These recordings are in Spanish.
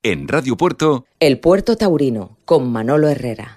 En Radio Puerto, El Puerto Taurino, con Manolo Herrera.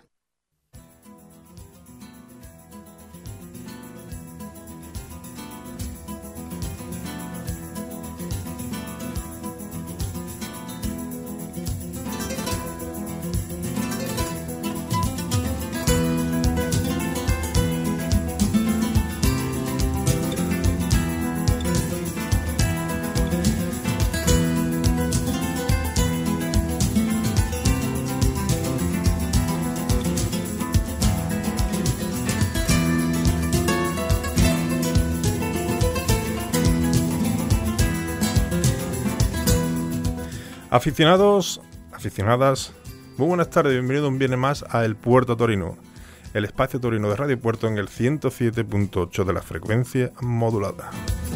Aficionados, aficionadas, muy buenas tardes, bienvenidos un viernes más a El Puerto Torino, el espacio torino de Radio Puerto en el 107.8 de la frecuencia modulada.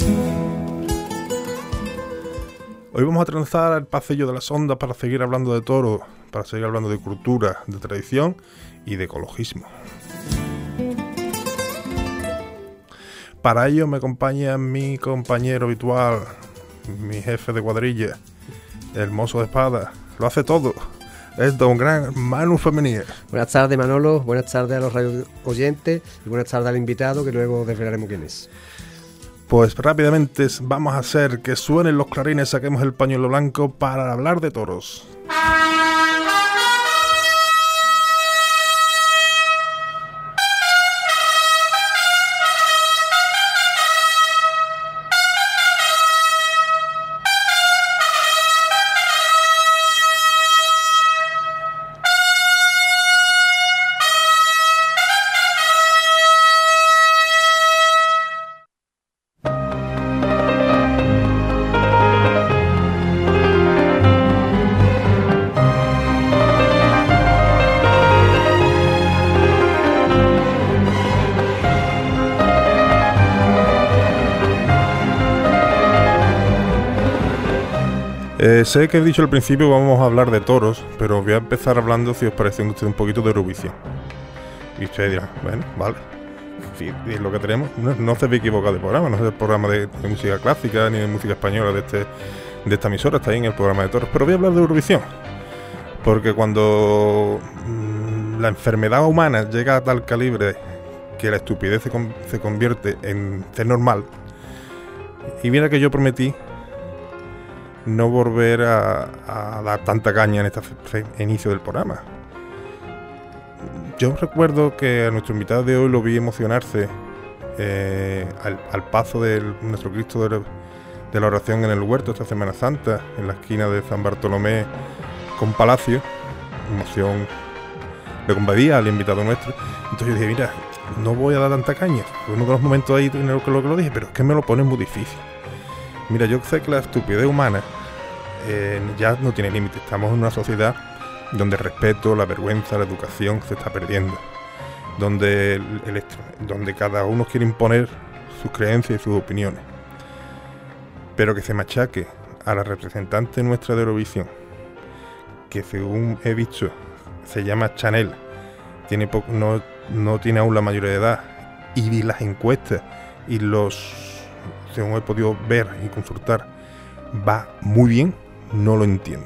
Hoy vamos a transar el pasillo de las ondas para seguir hablando de toros, para seguir hablando de cultura, de tradición y de ecologismo. Para ello me acompaña mi compañero habitual, mi jefe de cuadrilla, el mozo de espada, lo hace todo. Es don gran Manu Femenier. Buenas tardes, Manolo, buenas tardes a los radio oyentes y buenas tardes al invitado, que luego desvelaremos quién es. Pues rápidamente vamos a hacer que suenen los clarines, saquemos el pañuelo blanco para hablar de toros. Sé que he dicho al principio vamos a hablar de toros, pero voy a empezar hablando, si os parece a ustedes, un poquito de Eurovisión. Y ustedes dirán, bueno, vale, sí, es lo que tenemos. No se ve equivocado de programa, no es el programa de música clásica ni de música española de esta emisora, está ahí en el programa de toros. Pero voy a hablar de Eurovisión, porque cuando la enfermedad humana llega a tal calibre que la estupidez se convierte en ser normal, y mira que yo prometí no volver a dar tanta caña en este inicio del programa. Yo recuerdo que a nuestro invitado de hoy lo vi emocionarse al paso de nuestro Cristo de la oración en el huerto esta Semana Santa, en la esquina de San Bartolomé con Palacio. Emoción le compadía al invitado nuestro. Entonces yo dije, mira, no voy a dar tanta caña. Fue uno de los momentos ahí en lo que lo dije, pero es que me lo pones muy difícil. Mira, yo sé que la estupidez humana ya no tiene límite. Estamos en una sociedad donde el respeto, la vergüenza, la educación se está perdiendo. Donde cada uno quiere imponer sus creencias y sus opiniones. Pero que se machaque a la representante nuestra de Eurovisión, que según he visto se llama Chanel, no tiene aún la mayoría de edad, y las encuestas y según he podido ver y consultar, va muy bien, no lo entiendo.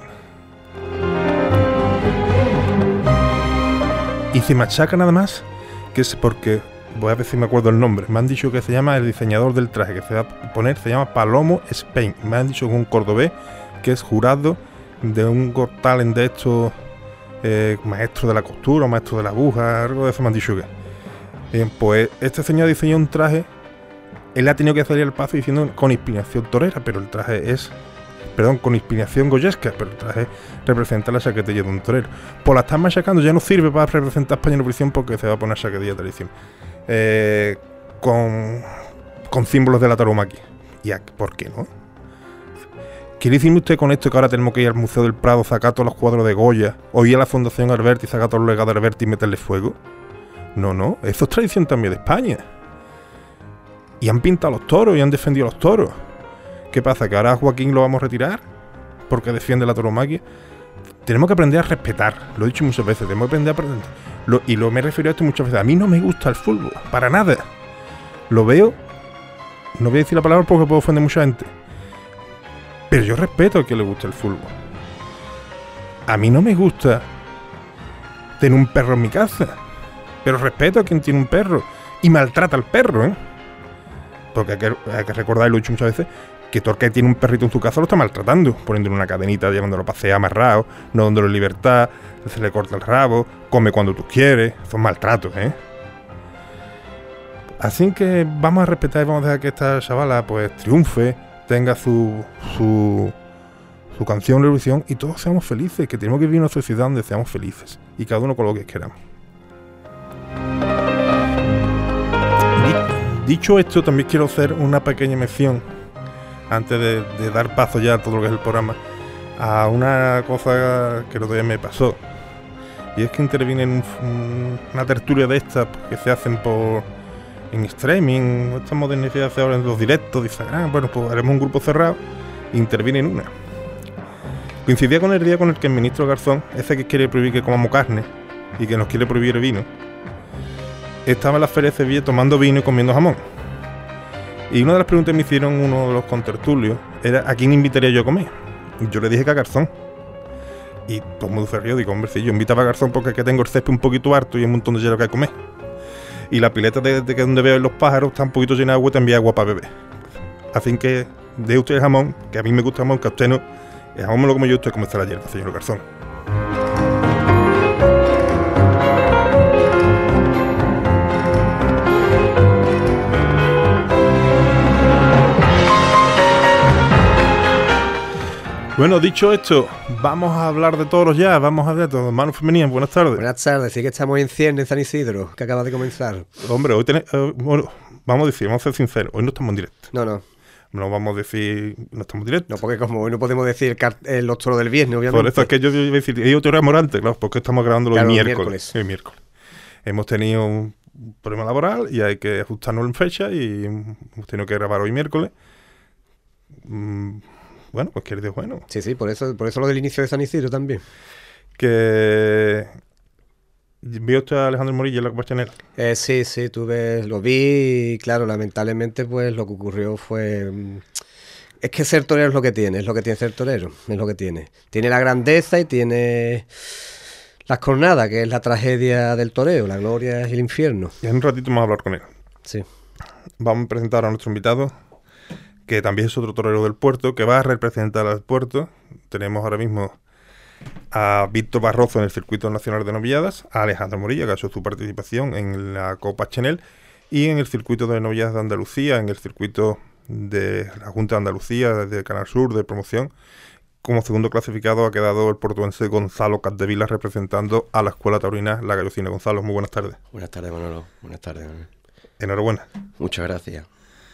Y se machaca nada más, que es porque, voy a ver si me acuerdo el nombre, me han dicho que se llama el diseñador del traje, que se va a poner, se llama Palomo Spain, me han dicho que es un cordobés, que es jurado de un Got Talent de estos, maestro de la costura, maestro de la aguja, algo de eso me han dicho que. Bien, pues este señor diseñó un traje. Él ha tenido que salir al paso diciendo con inspiración torera, pero el traje con inspiración goyesca, pero el traje representa la chaquetilla de un torero. Pues la están machacando, ya no sirve para representar España en Eurovisión porque se va a poner chaquetilla de tradición. Con símbolos de la tauromaquia. ¿Y por qué no? ¿Quiere decirme usted con esto que ahora tenemos que ir al Museo del Prado, sacar todos los cuadros de Goya, o ir a la Fundación Alberti, sacar todos los legados de Alberti y meterle fuego? No, eso es tradición también de España. Y han pintado los toros y han defendido los toros. ¿Qué pasa? ¿Que ahora a Joaquín lo vamos a retirar porque defiende la tauromaquia? Tenemos que aprender a respetar. Lo he dicho muchas veces. Tenemos que aprender a aprender. Me he referido a esto muchas veces. A mí no me gusta el fútbol. Para nada. Lo veo. No voy a decir la palabra porque puedo ofender a mucha gente. Pero yo respeto a quien le guste el fútbol. A mí no me gusta tener un perro en mi casa, pero respeto a quien tiene un perro y maltrata al perro, ¿eh? Porque hay que recordar, y lo he dicho muchas veces, que todo el que tiene un perrito en su casa lo está maltratando, poniéndole una cadenita, llevándolo a pasear amarrado, no dándole libertad, se le corta el rabo, come cuando tú quieres. Son maltratos, ¿eh? Así que vamos a respetar y vamos a dejar que esta chavala pues triunfe, tenga su canción de Eurovisión y todos seamos felices, que tenemos que vivir en una sociedad donde seamos felices y cada uno con lo que queramos. Dicho esto, también quiero hacer una pequeña mención antes de dar paso ya a todo lo que es el programa a una cosa que el otro día me pasó, y es que intervine en una tertulia de estas que se hacen en streaming, esta modernidad se ahora en los directos de Instagram. Bueno, pues haremos un grupo cerrado e intervine en una. Coincidía con el día con el que el ministro Garzón, ese que quiere prohibir que comamos carne y que nos quiere prohibir el vino, estaba en la Feria de Sevilla tomando vino y comiendo jamón. Y una de las preguntas que me hicieron uno de los contertulios era ¿a quién invitaría yo a comer? Y yo le dije que a Garzón. Y todo el mundo se rió. Digo, hombre, sí, yo invitaba a Garzón porque aquí tengo el césped un poquito harto y un montón de hielo que comer. Y la pileta de que donde veo los pájaros está un poquito llena de agua y también agua para beber. Así que de usted el jamón, que a mí me gusta el jamón, que a usted no. El jamón me lo como yo, usted como está la hierba, señor Garzón. Bueno, dicho esto, vamos a hablar de toros ya, vamos a hablar de toros. Manos femeninas, buenas tardes. Buenas tardes, sí que estamos en cierre en San Isidro, que acaba de comenzar. Hombre, hoy bueno, vamos a ser sinceros, hoy no estamos en directo. No. No vamos a decir, no estamos en directo. No, porque como hoy no podemos decir los toros del viernes, obviamente. Por eso es que yo iba a decir, hay otro horario morante, claro, porque estamos grabándolo el miércoles. El miércoles. Hemos tenido un problema laboral y hay que ajustarnos en fecha y hemos tenido que grabar hoy miércoles. Bueno, pues que eres bueno. Sí, por eso lo del inicio de San Isidro también. Que ¿vio usted a Alejandro Morilla en la Copa Chanel? Sí, lo vi y claro, lamentablemente pues lo que ocurrió fue... Es que ser torero es lo que tiene ser torero, es lo que tiene. Tiene la grandeza y tiene las cornadas, que es la tragedia del toreo, la gloria y el infierno. Y en un ratito vamos a hablar con él. Sí. Vamos a presentar a nuestro invitado, que también es otro torero del puerto, que va a representar al puerto. Tenemos ahora mismo a Víctor Barroso en el Circuito Nacional de Novilladas, a Alejandro Morilla, que ha hecho su participación en la Copa Chanel, y en el Circuito de Novilladas de Andalucía, en el circuito de la Junta de Andalucía, desde Canal Sur, de promoción. Como segundo clasificado ha quedado el portuense Gonzalo Capdevila, representando a la Escuela Taurina La Gallocina. Gonzalo, muy buenas tardes. Buenas tardes, Manolo. Buenas tardes. Enhorabuena. Muchas gracias.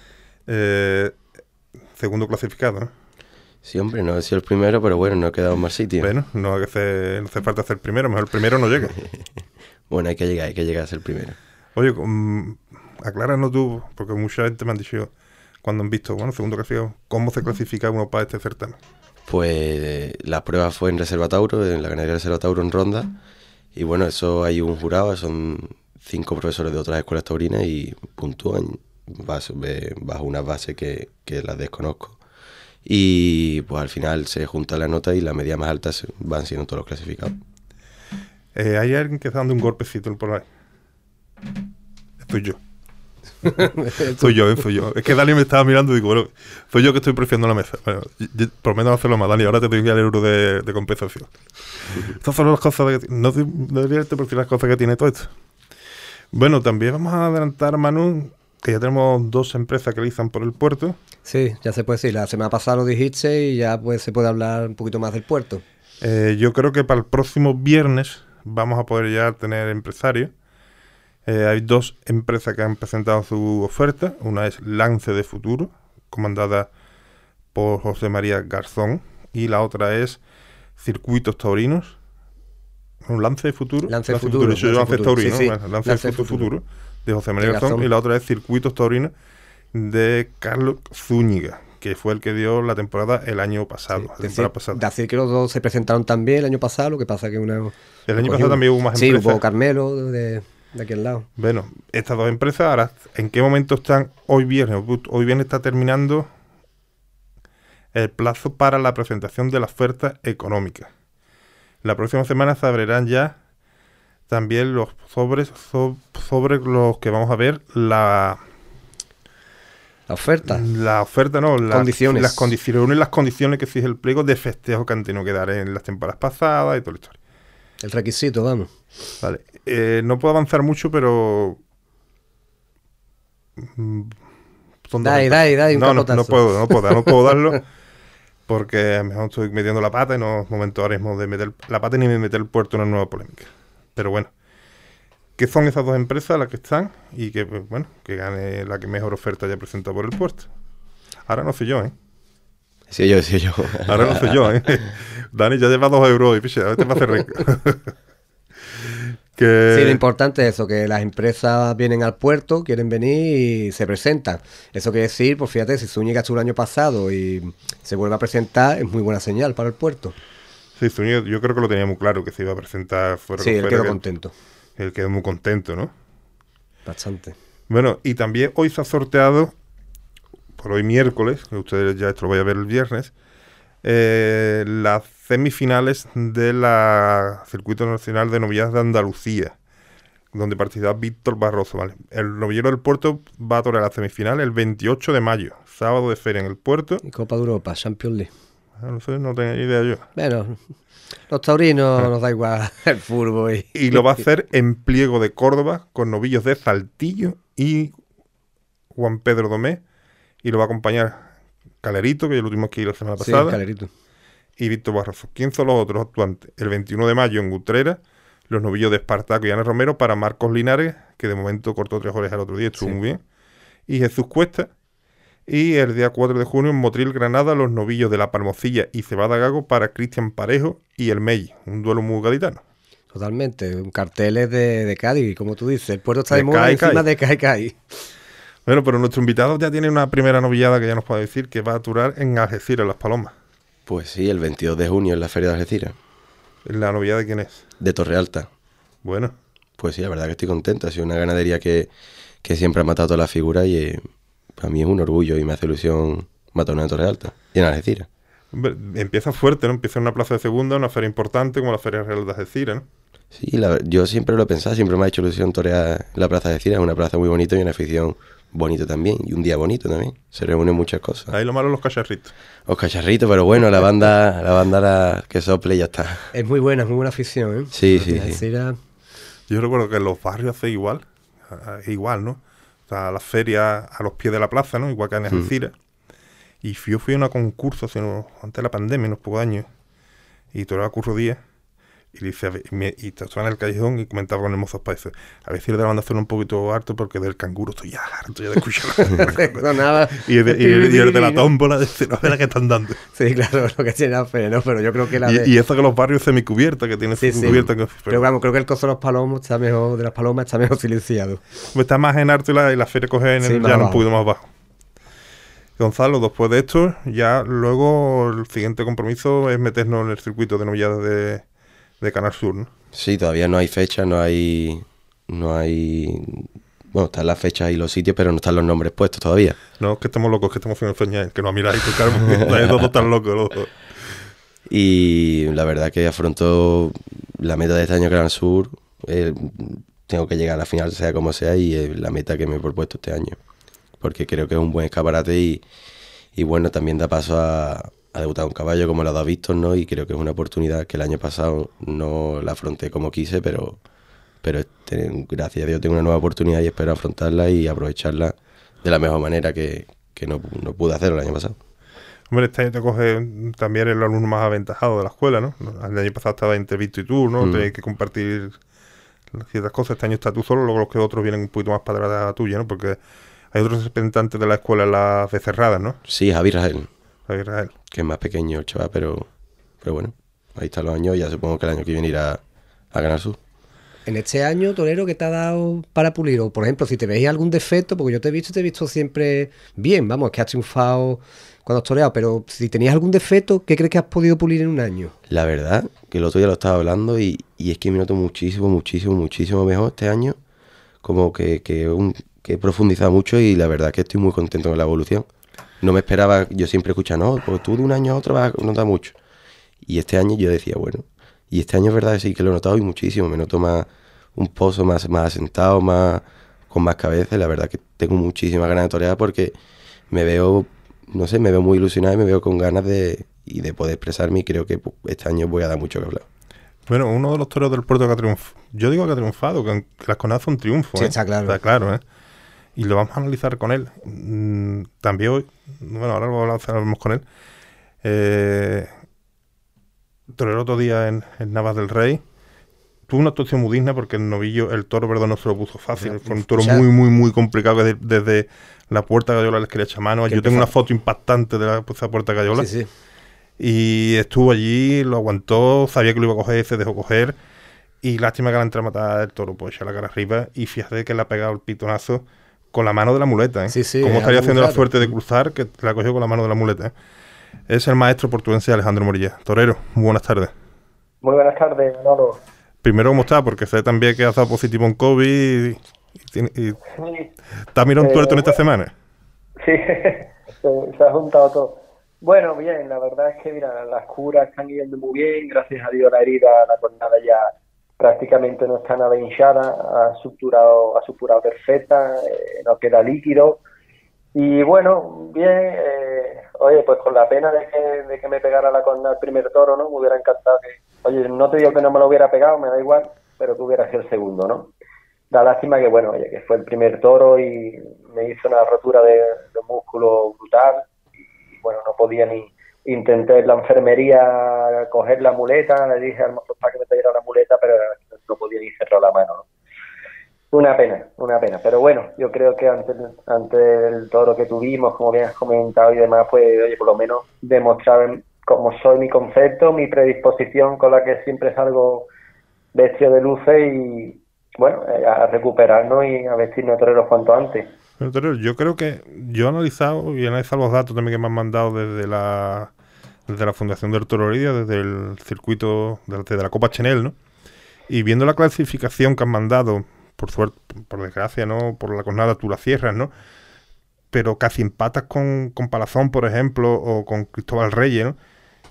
Segundo clasificado, ¿no? Sí, hombre, no he sido el primero, pero bueno, no he quedado en más sitio. Bueno, no hace falta ser primero, mejor el primero no llega. Bueno, hay que llegar a ser primero. Oye, acláranos tú, porque mucha gente me han dicho, cuando han visto, bueno, segundo clasificado, ¿cómo se clasifica uno para este certamen? Pues la prueba fue en Reserva Tauro, en la ganadería de Reserva Tauro en Ronda, y bueno, eso hay un jurado, son 5 profesores de otras escuelas taurinas y puntúan bajo una base que las desconozco. Y pues al final se junta la nota y la media más alta van siendo todos los clasificados. Hay alguien que está dando un golpecito por ahí. Soy yo. soy yo. Es que Dani me estaba mirando y digo, bueno, soy yo que estoy prefiando la mesa. Bueno, prometo no hacerlo más, Dani, ahora te doy el euro de compensación. Estas son las cosas que... No debería por decir las cosas que tiene todo esto. Bueno, también vamos a adelantar, Manu, que ya tenemos 2 empresas que realizan por el puerto. Sí, ya se puede decir. La semana pasada lo dijiste y ya pues se puede hablar un poquito más del puerto. Yo creo que para el próximo viernes vamos a poder ya tener empresarios. Hay 2 empresas que han presentado su oferta. Una es Lance de Futuro, comandada por José María Garzón. Y la otra es Circuitos Taurinos. ¿Un Lance de Futuro? Lance de Futuro. Eso es Lance Taurino, sí, bueno, Lance de Futuro, de José María Garzón. Y la otra es Circuitos Taurinos de Carlos Zúñiga, que fue el que dio la temporada el año pasado. Sí, decir que los 2 se presentaron también el año pasado, lo que pasa que el año pasado también hubo más empresas. Sí, hubo Carmelo de aquel lado. Bueno, estas 2 empresas, ahora, ¿en qué momento están hoy viernes? Hoy viernes está terminando el plazo para la presentación de la oferta económica. La próxima semana se abrirán ya también los sobres sobre los que vamos a ver La oferta. La oferta, no, Condiciones. Las condiciones que exige el pliego de festejo que han tenido que dar en las temporadas pasadas y toda la historia. El requisito, vamos. Vale. No puedo avanzar mucho, pero... Dai, un capotazo. No puedo darlo porque a lo mejor estoy metiendo la pata y no es momento ahora mismo de meter la pata ni de meter el puerto en una nueva polémica. Pero bueno, ¿qué son esas dos empresas las que están? Y que, pues, bueno, que gane la que mejor oferta haya presentado por el puerto. Ahora no sé yo, ¿eh? Sí, yo. Ahora no sé yo, ¿eh? Dani ya lleva 2 euros y piche, a ver, te va a hacer rico. Sí, lo importante es eso, que las empresas vienen al puerto, quieren venir y se presentan. Eso quiere decir, pues fíjate, si Zúñiga estuvo el año pasado y se vuelve a presentar, es muy buena señal para el puerto. Sí, Zúñiga, yo creo que lo tenía muy claro, que se iba a presentar fuera. Sí, él quedó contento. Él quedó muy contento, ¿no? Bastante. Bueno, y también hoy se ha sorteado, por hoy miércoles, que ustedes ya esto lo voy a ver el viernes, las semifinales de la Circuito Nacional de Novilladas de Andalucía, donde participa Víctor Barroso, ¿vale? El novillero del puerto va a torear la semifinal el 28 de mayo, sábado de feria en el puerto. Y Copa de Europa, Champions League. No sé, no tengo idea yo. Bueno, los taurinos nos da igual el fútbol. Y lo va a hacer en Pliego de Córdoba, con novillos de Saltillo y Juan Pedro Domé, y lo va a acompañar Calerito, que ya lo tuvimos que ir la semana pasada. Sí, Calerito. Y Víctor Barroso. ¿Quién son los otros actuantes? El 21 de mayo en Utrera, los novillos de Espartaco y Ana Romero para Marcos Linares, que de momento cortó 3 orejas el otro día, estuvo muy bien. Y Jesús Cuesta. Y el día 4 de junio en Motril, Granada, los novillos de La Palmocilla y Cebada Gago para Cristian Parejo y el Mey. Un duelo muy gaditano. Totalmente. Un cartel es de Cádiz, como tú dices. El puerto está de moda encima de Cádiz. Bueno, pero nuestro invitado ya tiene una primera novillada que ya nos puede decir, que va a durar en Algeciras, Las Palomas. Pues sí, el 22 de junio en la Feria de Algeciras. ¿La novillada de quién es? De Torrealta. Bueno. Pues sí, la verdad que estoy contento. Ha sido una ganadería que siempre ha matado todas las figuras y para mí es un orgullo y me hace ilusión matar una de Torrealta y en Algeciras. Empieza fuerte, ¿no? Empieza en una plaza de segunda, una feria importante como la Feria Real de Algeciras, ¿no? Sí, yo siempre lo he pensado, siempre me ha hecho ilusión torear la plaza de Algeciras. Es una plaza muy bonita y una afición bonita también, y un día bonito también. Se reúnen muchas cosas. Ahí lo malo los cacharritos. Los cacharritos, pero bueno, la banda que sople y ya está. Es muy buena afición, ¿eh? Sí. Yo recuerdo que en los barrios hace igual, ¿no? O sea, las ferias a los pies de la plaza, ¿no? Igual que en Algeciras. Y yo fui a una concurso antes de la pandemia, unos pocos años, y toreaba Curro Díaz. Y dice, y estaba en el callejón y comentaba con el mozo Paiso, a ver si le daban de hacerlo un poquito harto porque del canguro estoy ya harto ya de escucharlo. No, nada. y el de la tómbola dice, no sé la que están dando. Sí, claro, lo que tiene la fe, ¿no? Pero yo creo que y eso que los barrios semicubierta, que tiene semicubierta. Sí. Pero vamos, creo que el coso de los palomos está mejor, está mejor silenciado. Pues está más en harto y la feria coge ya un poquito más bajo. Gonzalo, después de esto, ya luego el siguiente compromiso es meternos en el circuito de novilladas de Canal Sur, ¿no? Sí, todavía no hay fecha, no hay... Bueno, están las fechas y los sitios, pero no están los nombres puestos todavía. No, es que estamos locos, que estamos en Feña, que nos miráis, todos están locos. Y la verdad que afronto la meta de este año Canal Sur. Tengo que llegar a la final, sea como sea, y es la meta que me he propuesto este año. Porque creo que es un buen escaparate y bueno, también da paso a debutar un caballo como lo ha dado Víctor, ¿no? Y creo que es una oportunidad que el año pasado no la afronté como quise, pero gracias a Dios tengo una nueva oportunidad y espero afrontarla y aprovecharla de la mejor manera que no pude hacerlo el año pasado. Hombre, este año te coge también el alumno más aventajado de la escuela, ¿no? El año pasado estaba entre Víctor y tú, ¿no? Tenéis que compartir ciertas cosas. Este año estás tú solo, luego los que otros vienen un poquito más para atrás tuya, ¿no? Porque hay otros representantes de la escuela en las Becerradas, ¿no? Sí, Javi Rael. Israel. Que es más pequeño el chaval, pero bueno, ahí están los años y ya supongo que el año que viene irá a Canal Sur. En este año, torero, ¿qué te ha dado para pulir? O, por ejemplo, si te veis algún defecto, porque yo te he visto siempre bien, vamos, que has triunfado cuando has toreado, pero si tenías algún defecto, ¿qué crees que has podido pulir en un año? La verdad, que el otro día lo estaba hablando y es que me noto muchísimo mejor este año, como que he profundizado mucho y la verdad que estoy muy contento con la evolución. No me esperaba, yo siempre escuchaba, no, pues tú de un año a otro vas a notar mucho. Y este año yo decía, bueno, Y este año es verdad que sí que lo he notado y muchísimo. Me noto más un pozo más asentado, con más cabeza. Y la verdad que tengo muchísimas ganas de torear porque me veo, no sé, me veo muy ilusionado y me veo con ganas de poder expresarme y creo que este año voy a dar mucho que hablar. Bueno, uno de los toreros del puerto que ha triunfado, yo digo que ha triunfado, que las cornadas fue un triunfo. Sí, está claro. Está claro, ¿eh? Y lo vamos a analizar con él. También hoy, bueno, ahora lo hablaremos con él. Torero otro día en Navas del Rey. Tuvo una actuación muy digna porque el toro, perdón, no se lo puso fácil. Fue un toro muy, muy complicado desde la puerta Gallola les quería echar mano. Yo tengo una foto impactante de esa puerta Gallola. Sí, sí. Y estuvo allí, lo aguantó, sabía que lo iba a coger, se dejó coger. Y lástima que la entrada matada del toro, pues echa la cara arriba. Y fíjate que le ha pegado el pitonazo con la mano de la muleta, ¿eh? Sí, sí. Como estaría haciendo la suerte de cruzar, que la cogió con la mano de la muleta, ¿eh? Es el maestro portuense Alejandro Morilla. Torero, muy buenas tardes. Muy buenas tardes, Manolo. Primero, ¿cómo está? Porque sé también que ha estado positivo en COVID y ¿te has mirado un tuerto en esta semana? Sí, se ha juntado todo. Bueno, bien, la verdad es que mira, las curas están yendo muy bien, gracias a Dios la herida, la cornada ya prácticamente no está nada hinchada, ha supurado perfecta, no queda líquido. Y bueno, bien, oye, pues con la pena de que me pegara la cornada el primer toro, ¿no? Me hubiera encantado que, oye, no te digo que no me lo hubiera pegado, me da igual, pero que hubiera sido el segundo, ¿no? Da lástima que, bueno, oye, que fue el primer toro y me hizo una rotura de músculo brutal y, bueno, no podía ni intentar la enfermería coger la muleta, le dije al mozo para que me trajera la muleta, pero no podía ni cerrar la mano, ¿no? Una pena, pero bueno, yo creo que ante el toro que tuvimos, como bien has comentado y demás, pues oye, por lo menos demostrar cómo soy, mi concepto, mi predisposición con la que siempre salgo vestido de luces y bueno, a recuperarnos y a vestirnos de toreros cuanto antes. Pero, torero, yo creo que yo he analizado los datos también que me han mandado desde la Fundación del Toro Lidia, desde el circuito, desde la Copa Chenel, ¿no? Y viendo la clasificación que han mandado, por suerte, por desgracia, ¿no? Por la cornada tú la cierras, ¿no? Pero casi empatas con Palazón, por ejemplo, o con Cristóbal Reyes, ¿no?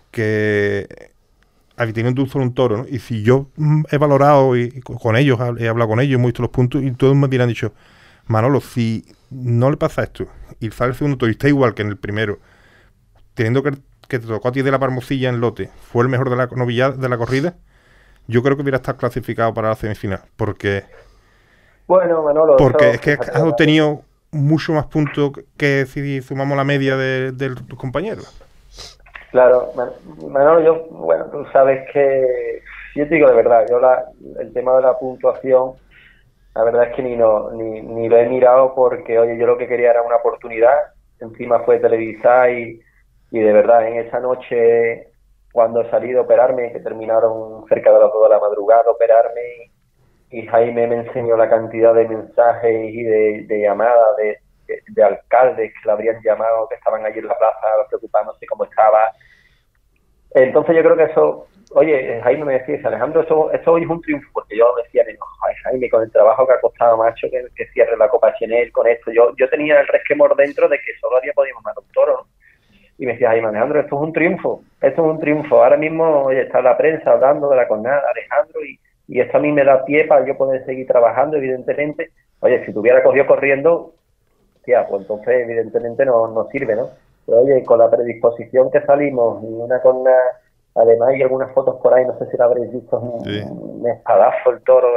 Que tienen solo un toro, ¿no? Y si yo he valorado y con ellos, he hablado con ellos, hemos visto los puntos y todos me han dicho, Manolo, si no le pasa esto y sale el segundo toro y está igual que en el primero, teniendo que te tocó a ti de la Palmosilla en lote, fue el mejor de la novillada de la corrida, yo creo que hubiera estado clasificado para la semifinal, porque bueno, Manolo, porque es que has obtenido mucho más puntos que si sumamos la media de tus compañeros. Claro, Manolo, bueno, tú sabes que, yo te digo de verdad, el tema de la puntuación, la verdad es que ni lo he mirado porque, oye, yo lo que quería era una oportunidad, encima fue televisada y de verdad, en esa noche, cuando salí de operarme, que terminaron cerca de las 2 de la madrugada de operarme, y Jaime me enseñó la cantidad de mensajes y de llamadas de alcaldes que le habrían llamado, que estaban allí en la plaza preocupándose cómo estaba. Entonces yo creo que eso, oye, Jaime me decía, Alejandro, eso hoy es un triunfo, porque yo decía, Jaime, con el trabajo que ha costado, macho, que cierre la Copa Chenel con esto, yo tenía el resquemor dentro de que solo había podido matar un toro, ¿no? Y me decía, Jaime, Alejandro, esto es un triunfo, ahora mismo, oye, está la prensa hablando de la cornada, Alejandro, y esto a mí me da pie para yo poder seguir trabajando, evidentemente. Oye, si te hubiera cogido corriendo, tía, pues entonces evidentemente no sirve, ¿no? Pero oye, con la predisposición que salimos, y además hay algunas fotos por ahí, no sé si la habréis visto, un espadazo el toro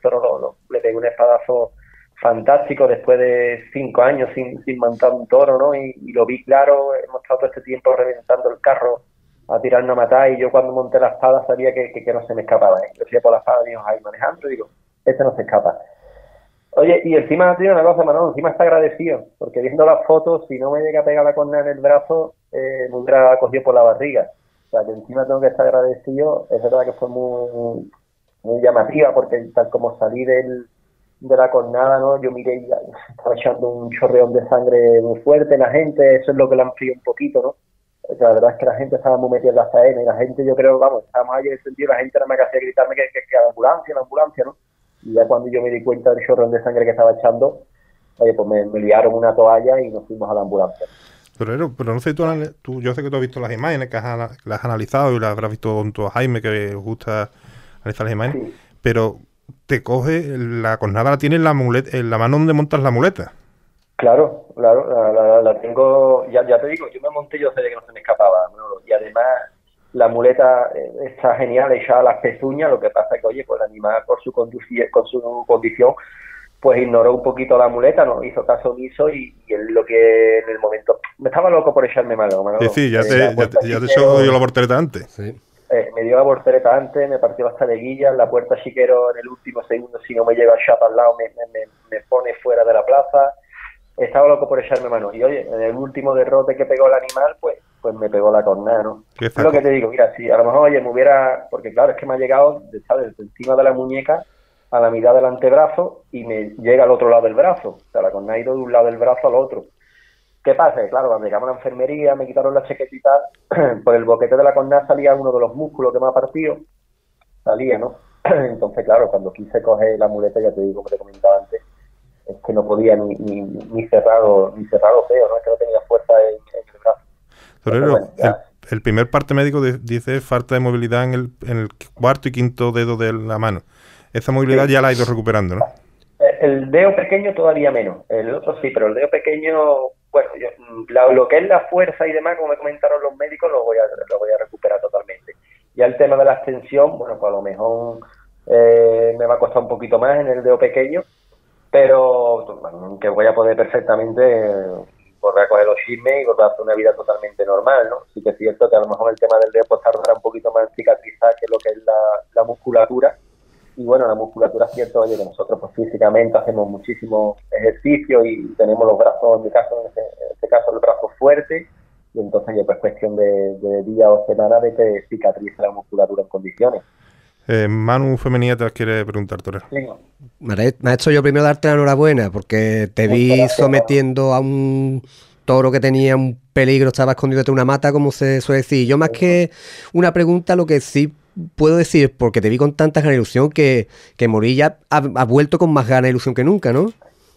le pegó un espadazo fantástico después de 5 años sin montar un toro, ¿no? Y lo vi claro, hemos estado todo este tiempo reventando el carro a tirarnos a matar, y yo cuando monté la espada sabía que no se me escapaba, ¿eh? Yo fui por la espada y digo, ay, manejando, digo, este no se escapa. Oye, y encima te digo una cosa, Manolo, encima está agradecido, porque viendo las fotos, si no me llega a pegar la cornada en el brazo, me hubiera cogido por la barriga. O sea, que encima tengo que estar agradecido. Es verdad que fue muy, muy llamativa, porque tal como salí de la cornada, ¿no? Yo miré y estaba echando un chorreón de sangre muy fuerte, la gente, eso es lo que la enfrió un poquito, ¿no? La verdad es que la gente estaba muy metida en la faena y la gente, yo creo, vamos, estábamos ahí en el sentido, la gente nada más que hacía gritarme que la ambulancia, ¿no? Y ya cuando yo me di cuenta del chorrón de sangre que estaba echando, oye, pues me liaron una toalla y nos fuimos a la ambulancia. Torero, pero no sé, yo sé que tú has visto las imágenes, que las has analizado y las habrás visto con tu Jaime, que os gusta analizar las imágenes, Sí. pero te coge, la cornada la tienes en la mano donde montas la muleta. Claro, la tengo, ya te digo, yo me monté, yo sabía que no se me escapaba, Manolo, y además la muleta está genial, echada a las pezuñas, lo que pasa es que, oye, pues el animal por su condición, pues ignoró un poquito la muleta, no hizo caso omiso y él lo que en el momento, me estaba loco por echarme mano, Manolo. Sí, ya La te puerta echó chiquero, yo la portereta antes. Sí. me dio la voltereta antes, me partió las taleguillas, la puerta chiquero en el último segundo, si no me llega a chapa al lado, me pone fuera de la plaza. Estaba loco por echarme mano. Y oye, en el último derrote que pegó el animal, pues me pegó la cornada, ¿no? ¿Qué Es lo que te digo, mira, si a lo mejor, oye, me hubiera... Porque claro, es que me ha llegado, ¿sabes?, desde encima de la muñeca a la mitad del antebrazo y me llega al otro lado del brazo. O sea, la cornada ha ido de un lado del brazo al otro. ¿Qué pasa? Que claro, cuando llegamos a la enfermería, me quitaron la chaqueta y tal, por el boquete de la cornada salía uno de los músculos que me ha partido. Salía, ¿no? Entonces, claro, cuando quise coger la muleta, ya te digo, como te comentaba antes, es que no podía ni cerrado feo, ¿no? Es que no tenía fuerza en el brazo. Torero, Bueno, ya. el primer parte médico dice falta de movilidad en el cuarto y quinto dedo de la mano. Esa movilidad Sí. ya la ha ido recuperando, ¿no? El dedo pequeño todavía menos, el otro sí, pero el dedo pequeño, bueno, lo que es la fuerza y demás, como me comentaron los médicos, lo voy a recuperar totalmente. Ya el tema de la extensión, bueno, pues a lo mejor me va a costar un poquito más en el dedo pequeño, pero bueno, que voy a poder perfectamente volver a coger los chismes y volver a hacer una vida totalmente normal, ¿no? Sí que es cierto que a lo mejor el tema del dedo pues tardará un poquito más en cicatrizar que lo que es la musculatura. Y bueno, la musculatura es cierto, oye, que nosotros pues físicamente hacemos muchísimo ejercicio y tenemos los brazos, en este caso el brazo fuerte, y entonces ya pues cuestión de días o semanas de que cicatrice la musculatura en condiciones. Manu Femenía te quiere preguntar, Torero. Sí. Maestro, yo primero darte la enhorabuena porque te Muchas vi gracias. sometiendo a un toro que tenía un peligro, estaba escondido entre una mata, como se suele decir. Yo más que una pregunta, lo que sí puedo decir, porque te vi con tanta ganas de ilusión, que Morilla ha vuelto con más ganas de ilusión que nunca, ¿no?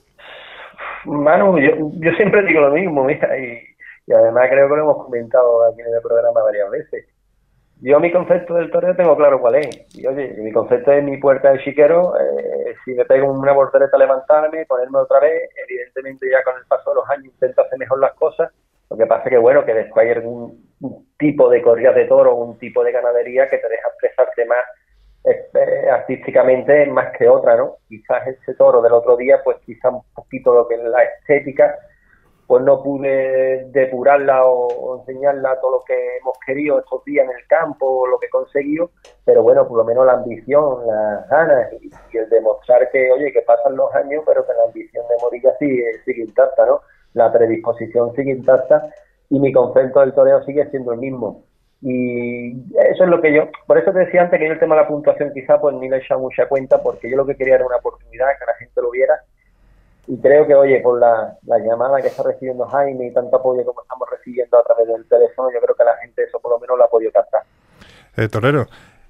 Manu, yo siempre digo lo mismo, mira, y además creo que lo hemos comentado aquí en el programa varias veces. Yo mi concepto del toreo tengo claro cuál es. Y oye, mi concepto es mi puerta de chiquero, si me pego una voltereta levantarme, ponerme otra vez, evidentemente ya con el paso de los años intento hacer mejor las cosas. Lo que pasa es que bueno, que después hay algún tipo de corridas de toro, un tipo de ganadería que te deja expresarte más artísticamente más que otra, ¿no? Quizás ese toro del otro día, pues quizás un poquito lo que es la estética, pues no pude depurarla o enseñarla todo lo que hemos querido estos días en el campo, lo que he conseguido, pero bueno, por lo menos la ambición, las ganas y el demostrar que, oye, que pasan los años, pero que la ambición de Morilla sigue intacta, ¿no? La predisposición sigue intacta y mi concepto del toreo sigue siendo el mismo. Y eso es lo que yo, por eso te decía antes que yo el tema de la puntuación quizá pues ni le he echado mucha cuenta, porque yo lo que quería era una oportunidad, que la gente lo viera. Y creo que, oye, por la llamada que está recibiendo Jaime y tanto apoyo como estamos recibiendo a través del teléfono, yo creo que la gente eso por lo menos lo ha podido captar. Torero,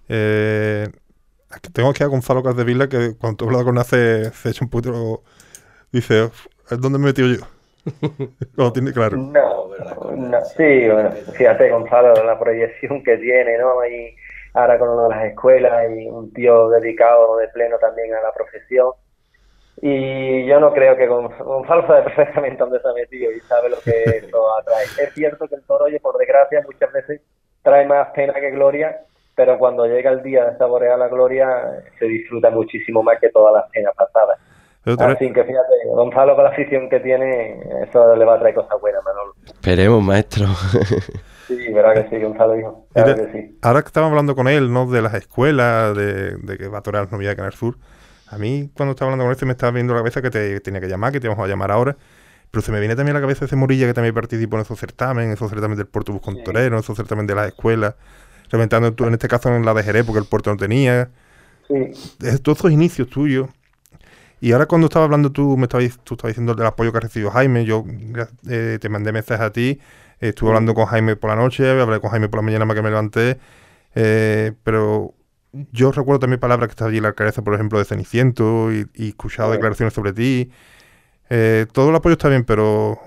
tengo aquí a Gonzalo Casdevila, que cuando tú hablas con él se echa un puto... Dice, ¿dónde me he metido yo? Lo tiene claro. No, sí, bueno, fíjate, Gonzalo, la proyección que tiene, ¿no? Y ahora con lo de las escuelas y un tío dedicado de pleno también a la profesión. Y yo no creo que Gonzalo sabe perfectamente dónde se ha metido y sabe lo que eso atrae. Es cierto que el toro, oye, por desgracia, muchas veces trae más pena que gloria, pero cuando llega el día de saborear la gloria, se disfruta muchísimo más que todas las penas pasadas. Así que fíjate, Gonzalo con la afición que tiene, eso le va a traer cosas buenas, Manolo. Esperemos, maestro. Sí, verdad que sí, Gonzalo dijo. Claro que sí. Ahora que estaba hablando con él, ¿no? De las escuelas, de que va a torear las novedades de Canal Sur. A mí, cuando estaba hablando con él, me estaba viendo la cabeza que te tenía que llamar, que te íbamos a llamar ahora. Pero se me viene también a la cabeza ese Morilla que también participó en esos certámenes del Puerto Buscón Torero, en esos certámenes de las escuelas, reventando en este caso en la de Jerez, porque el puerto no tenía. Sí. Todos esos inicios tuyos. Y ahora cuando estaba hablando tú estabas diciendo del apoyo que ha recibido Jaime. Yo te mandé mensajes a ti, estuve hablando con Jaime por la noche, hablé con Jaime por la mañana más que me levanté, pero yo recuerdo también palabras que está allí en la alcaldesa, por ejemplo, de Ceniciento, y escuchado declaraciones sobre ti. Todo el apoyo está bien, pero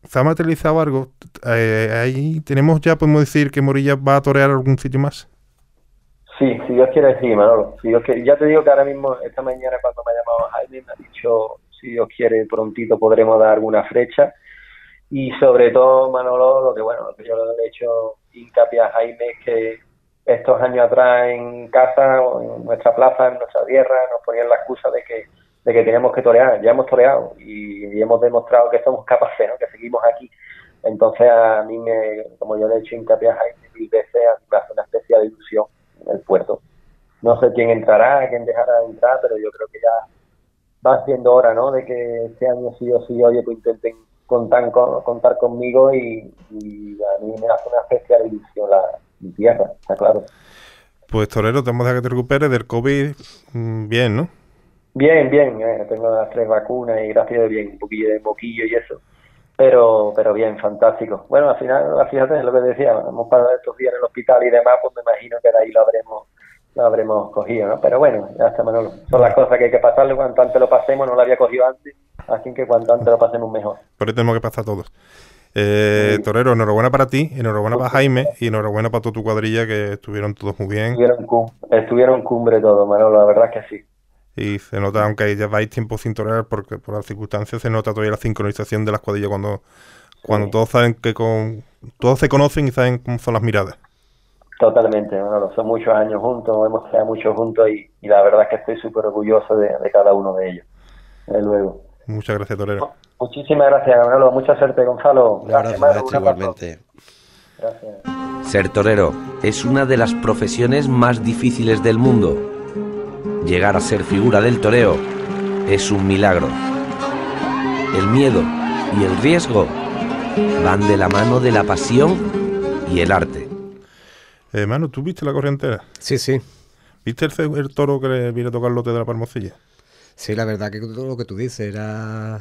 ¿Se ha materializado algo? Ahí tenemos ya, podemos decir que Morilla va a torear algún sitio más. Sí, si Dios quiere, sí, Manolo. Si Dios quiere. Ya te digo que ahora mismo, esta mañana cuando me ha llamado Jaime, me ha dicho, si Dios quiere, prontito podremos dar alguna fecha. Y sobre todo, Manolo, lo que yo le he hecho hincapié a Jaime es que estos años atrás en casa, o en nuestra plaza, en nuestra tierra, nos ponían la excusa de que teníamos que torear. Ya hemos toreado y hemos demostrado que somos capaces, ¿no? Que seguimos aquí. Entonces a mí, como yo le he hecho hincapié a Jaime 1000 veces, a mí me hace una especial ilusión en el puerto. No sé quién entrará, quién dejará de entrar, pero yo creo que ya va siendo hora, ¿no? De que este año sí o sí, oye, pues intenten contar conmigo y a mí me hace una especial ilusión mi tierra, está claro. Pues torero, te hemos dejado que te recuperes del COVID, bien, ¿no? Bien, tengo las 3 vacunas y gracias a Dios bien, un poquillo de moquillo y eso, pero bien, fantástico. Bueno, al final, fíjate, es lo que decía, hemos pasado estos días en el hospital y demás, pues me imagino que de ahí lo habremos cogido, ¿no? Pero bueno, ya está, Manolo. Son las cosas que hay que pasarle, cuanto antes lo pasemos, no lo había cogido antes, así que cuanto antes lo pasemos mejor. Por eso tenemos que pasar todos. Torero, enhorabuena para ti, enhorabuena para Jaime y enhorabuena para toda tu cuadrilla, que estuvieron todos muy bien. Estuvieron cumbre todos, Manolo, la verdad es que sí. Y se nota, aunque ya vais tiempo sin torear, porque por las circunstancias se nota todavía la sincronización de las cuadrillas cuando todos saben todos se conocen y saben cómo son las miradas. Totalmente, Manolo, son muchos años juntos, hemos estado mucho juntos y la verdad es que estoy súper orgulloso de cada uno de ellos, desde luego. Muchas gracias, torero. Muchísimas gracias, Manolo, mucha suerte, Gonzalo. Gracias, maestro, igualmente. Gracias. Ser torero es una de las profesiones más difíciles del mundo. Llegar a ser figura del toreo es un milagro. El miedo y el riesgo van de la mano de la pasión y el arte. Manu, ¿tú viste la corrientera? Sí. ¿Viste el toro que le viene a tocar el lote de la Palmocilla? Sí, la verdad que todo lo que tú dices era...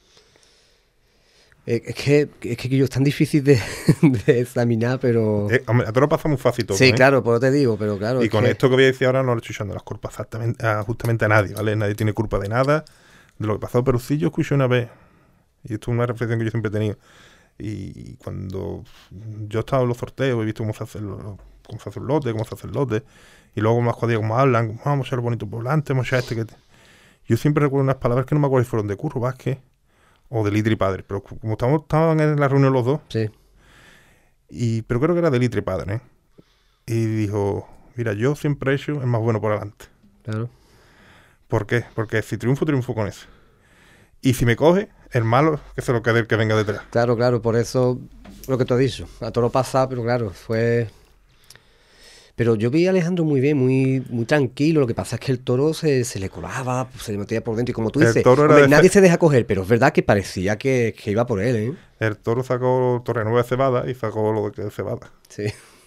Es que yo es tan difícil de examinar, pero... Hombre, a toro pasa muy fácil todo. Sí, claro, por eso te digo, pero claro... Y con esto que voy a decir ahora no le estoy echando las culpas justamente a nadie, ¿vale? Nadie tiene culpa de nada, de lo que pasó, pero sí yo escuché una vez, y esto es una reflexión que yo siempre he tenido, y cuando yo estaba en los sorteos, he visto cómo se hace un lote, y luego más cuadrillas como hablan, vamos a echar bonito por delante, vamos a echar Yo siempre recuerdo unas palabras que no me acuerdo si fueron de Curro Vázquez o de Litri Padre, pero como estaban en la reunión los dos, sí. Pero creo que era de Litri Padre, ¿eh? Y dijo, mira, yo siempre he hecho el más bueno por delante. Claro. ¿Por qué? Porque si triunfo con eso. Y si me coge, el malo, que se lo quede el que venga detrás. Claro, por eso lo que tú has dicho. A toro pasa, pero claro, fue... Pero yo vi a Alejandro muy bien, muy tranquilo. Lo que pasa es que el toro se le colaba, se le metía por dentro. Y como tú dices, nadie se deja coger, pero es verdad que parecía que iba por él, ¿eh? El toro sacó Torrenueva de cebada y sacó lo de cebada. Sí.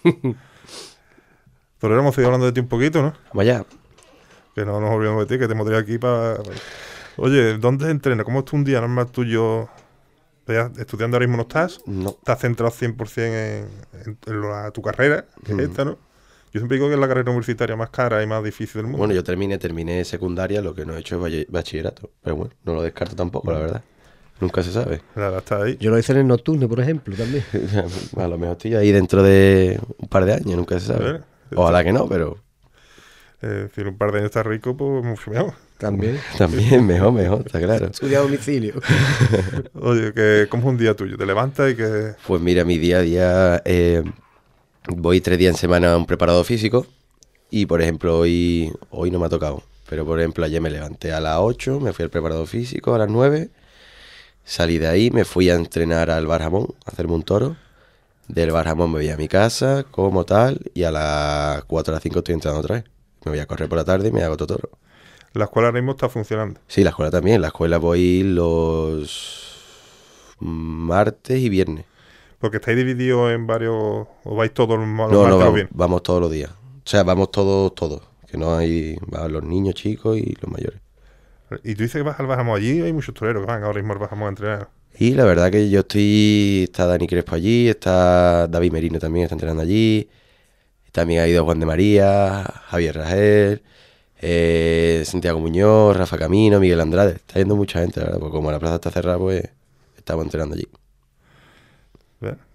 Torero, hemos seguido hablando de ti un poquito, ¿no? Vaya. Que no nos olvidemos de ti, que te hemos traído aquí para... Oye, ¿dónde entrenas? ¿Cómo es un día normal tuyo? ¿Estudiando ahora mismo no estás? No. ¿Estás centrado 100% en tu carrera, que es esta, no? Yo siempre digo que es la carrera universitaria más cara y más difícil del mundo. Bueno, yo terminé secundaria, lo que no he hecho es bachillerato. Pero bueno, no lo descarto tampoco, la verdad. Nunca se sabe. La verdad está ahí. Yo lo hice en el nocturno, por ejemplo, también. A lo mejor estoy ahí dentro de un par de años, nunca se sabe. Ojalá que no, pero... si en un par de años estás rico, pues mucho mejor. También, mejor, está claro. Estudia a domicilio. Oye, ¿cómo es un día tuyo? ¿Te levantas y que...? Pues mira, mi día a día... voy 3 días en semana a un preparado físico y, por ejemplo, hoy no me ha tocado. Pero, por ejemplo, ayer me levanté a las 8, me fui al preparado físico a las 9, salí de ahí, me fui a entrenar al Bar Jamón, a hacerme un toro. Del Bar Jamón me voy a mi casa, como tal, y a las 4 a las 5 estoy entrando otra vez. Me voy a correr por la tarde y me hago otro toro. ¿La escuela ahora mismo está funcionando? Sí, la escuela también. La escuela voy los martes y viernes. Porque estáis divididos en varios... ¿O vais todos los martes No, bien? vamos todos los días. O sea, vamos todos. Que no hay... Van los niños chicos y los mayores. Y tú dices que vas al Bajamón allí, hay muchos toreros que van ahora mismo al Bajamón a entrenar. Y la verdad que yo estoy... Está Dani Crespo allí, está David Merino también, está entrenando allí. También ha ido Juan de María, Javier Rajel, Santiago Muñoz, Rafa Camino, Miguel Andrade. Está yendo mucha gente, la verdad, porque como la plaza está cerrada, pues estamos entrenando allí.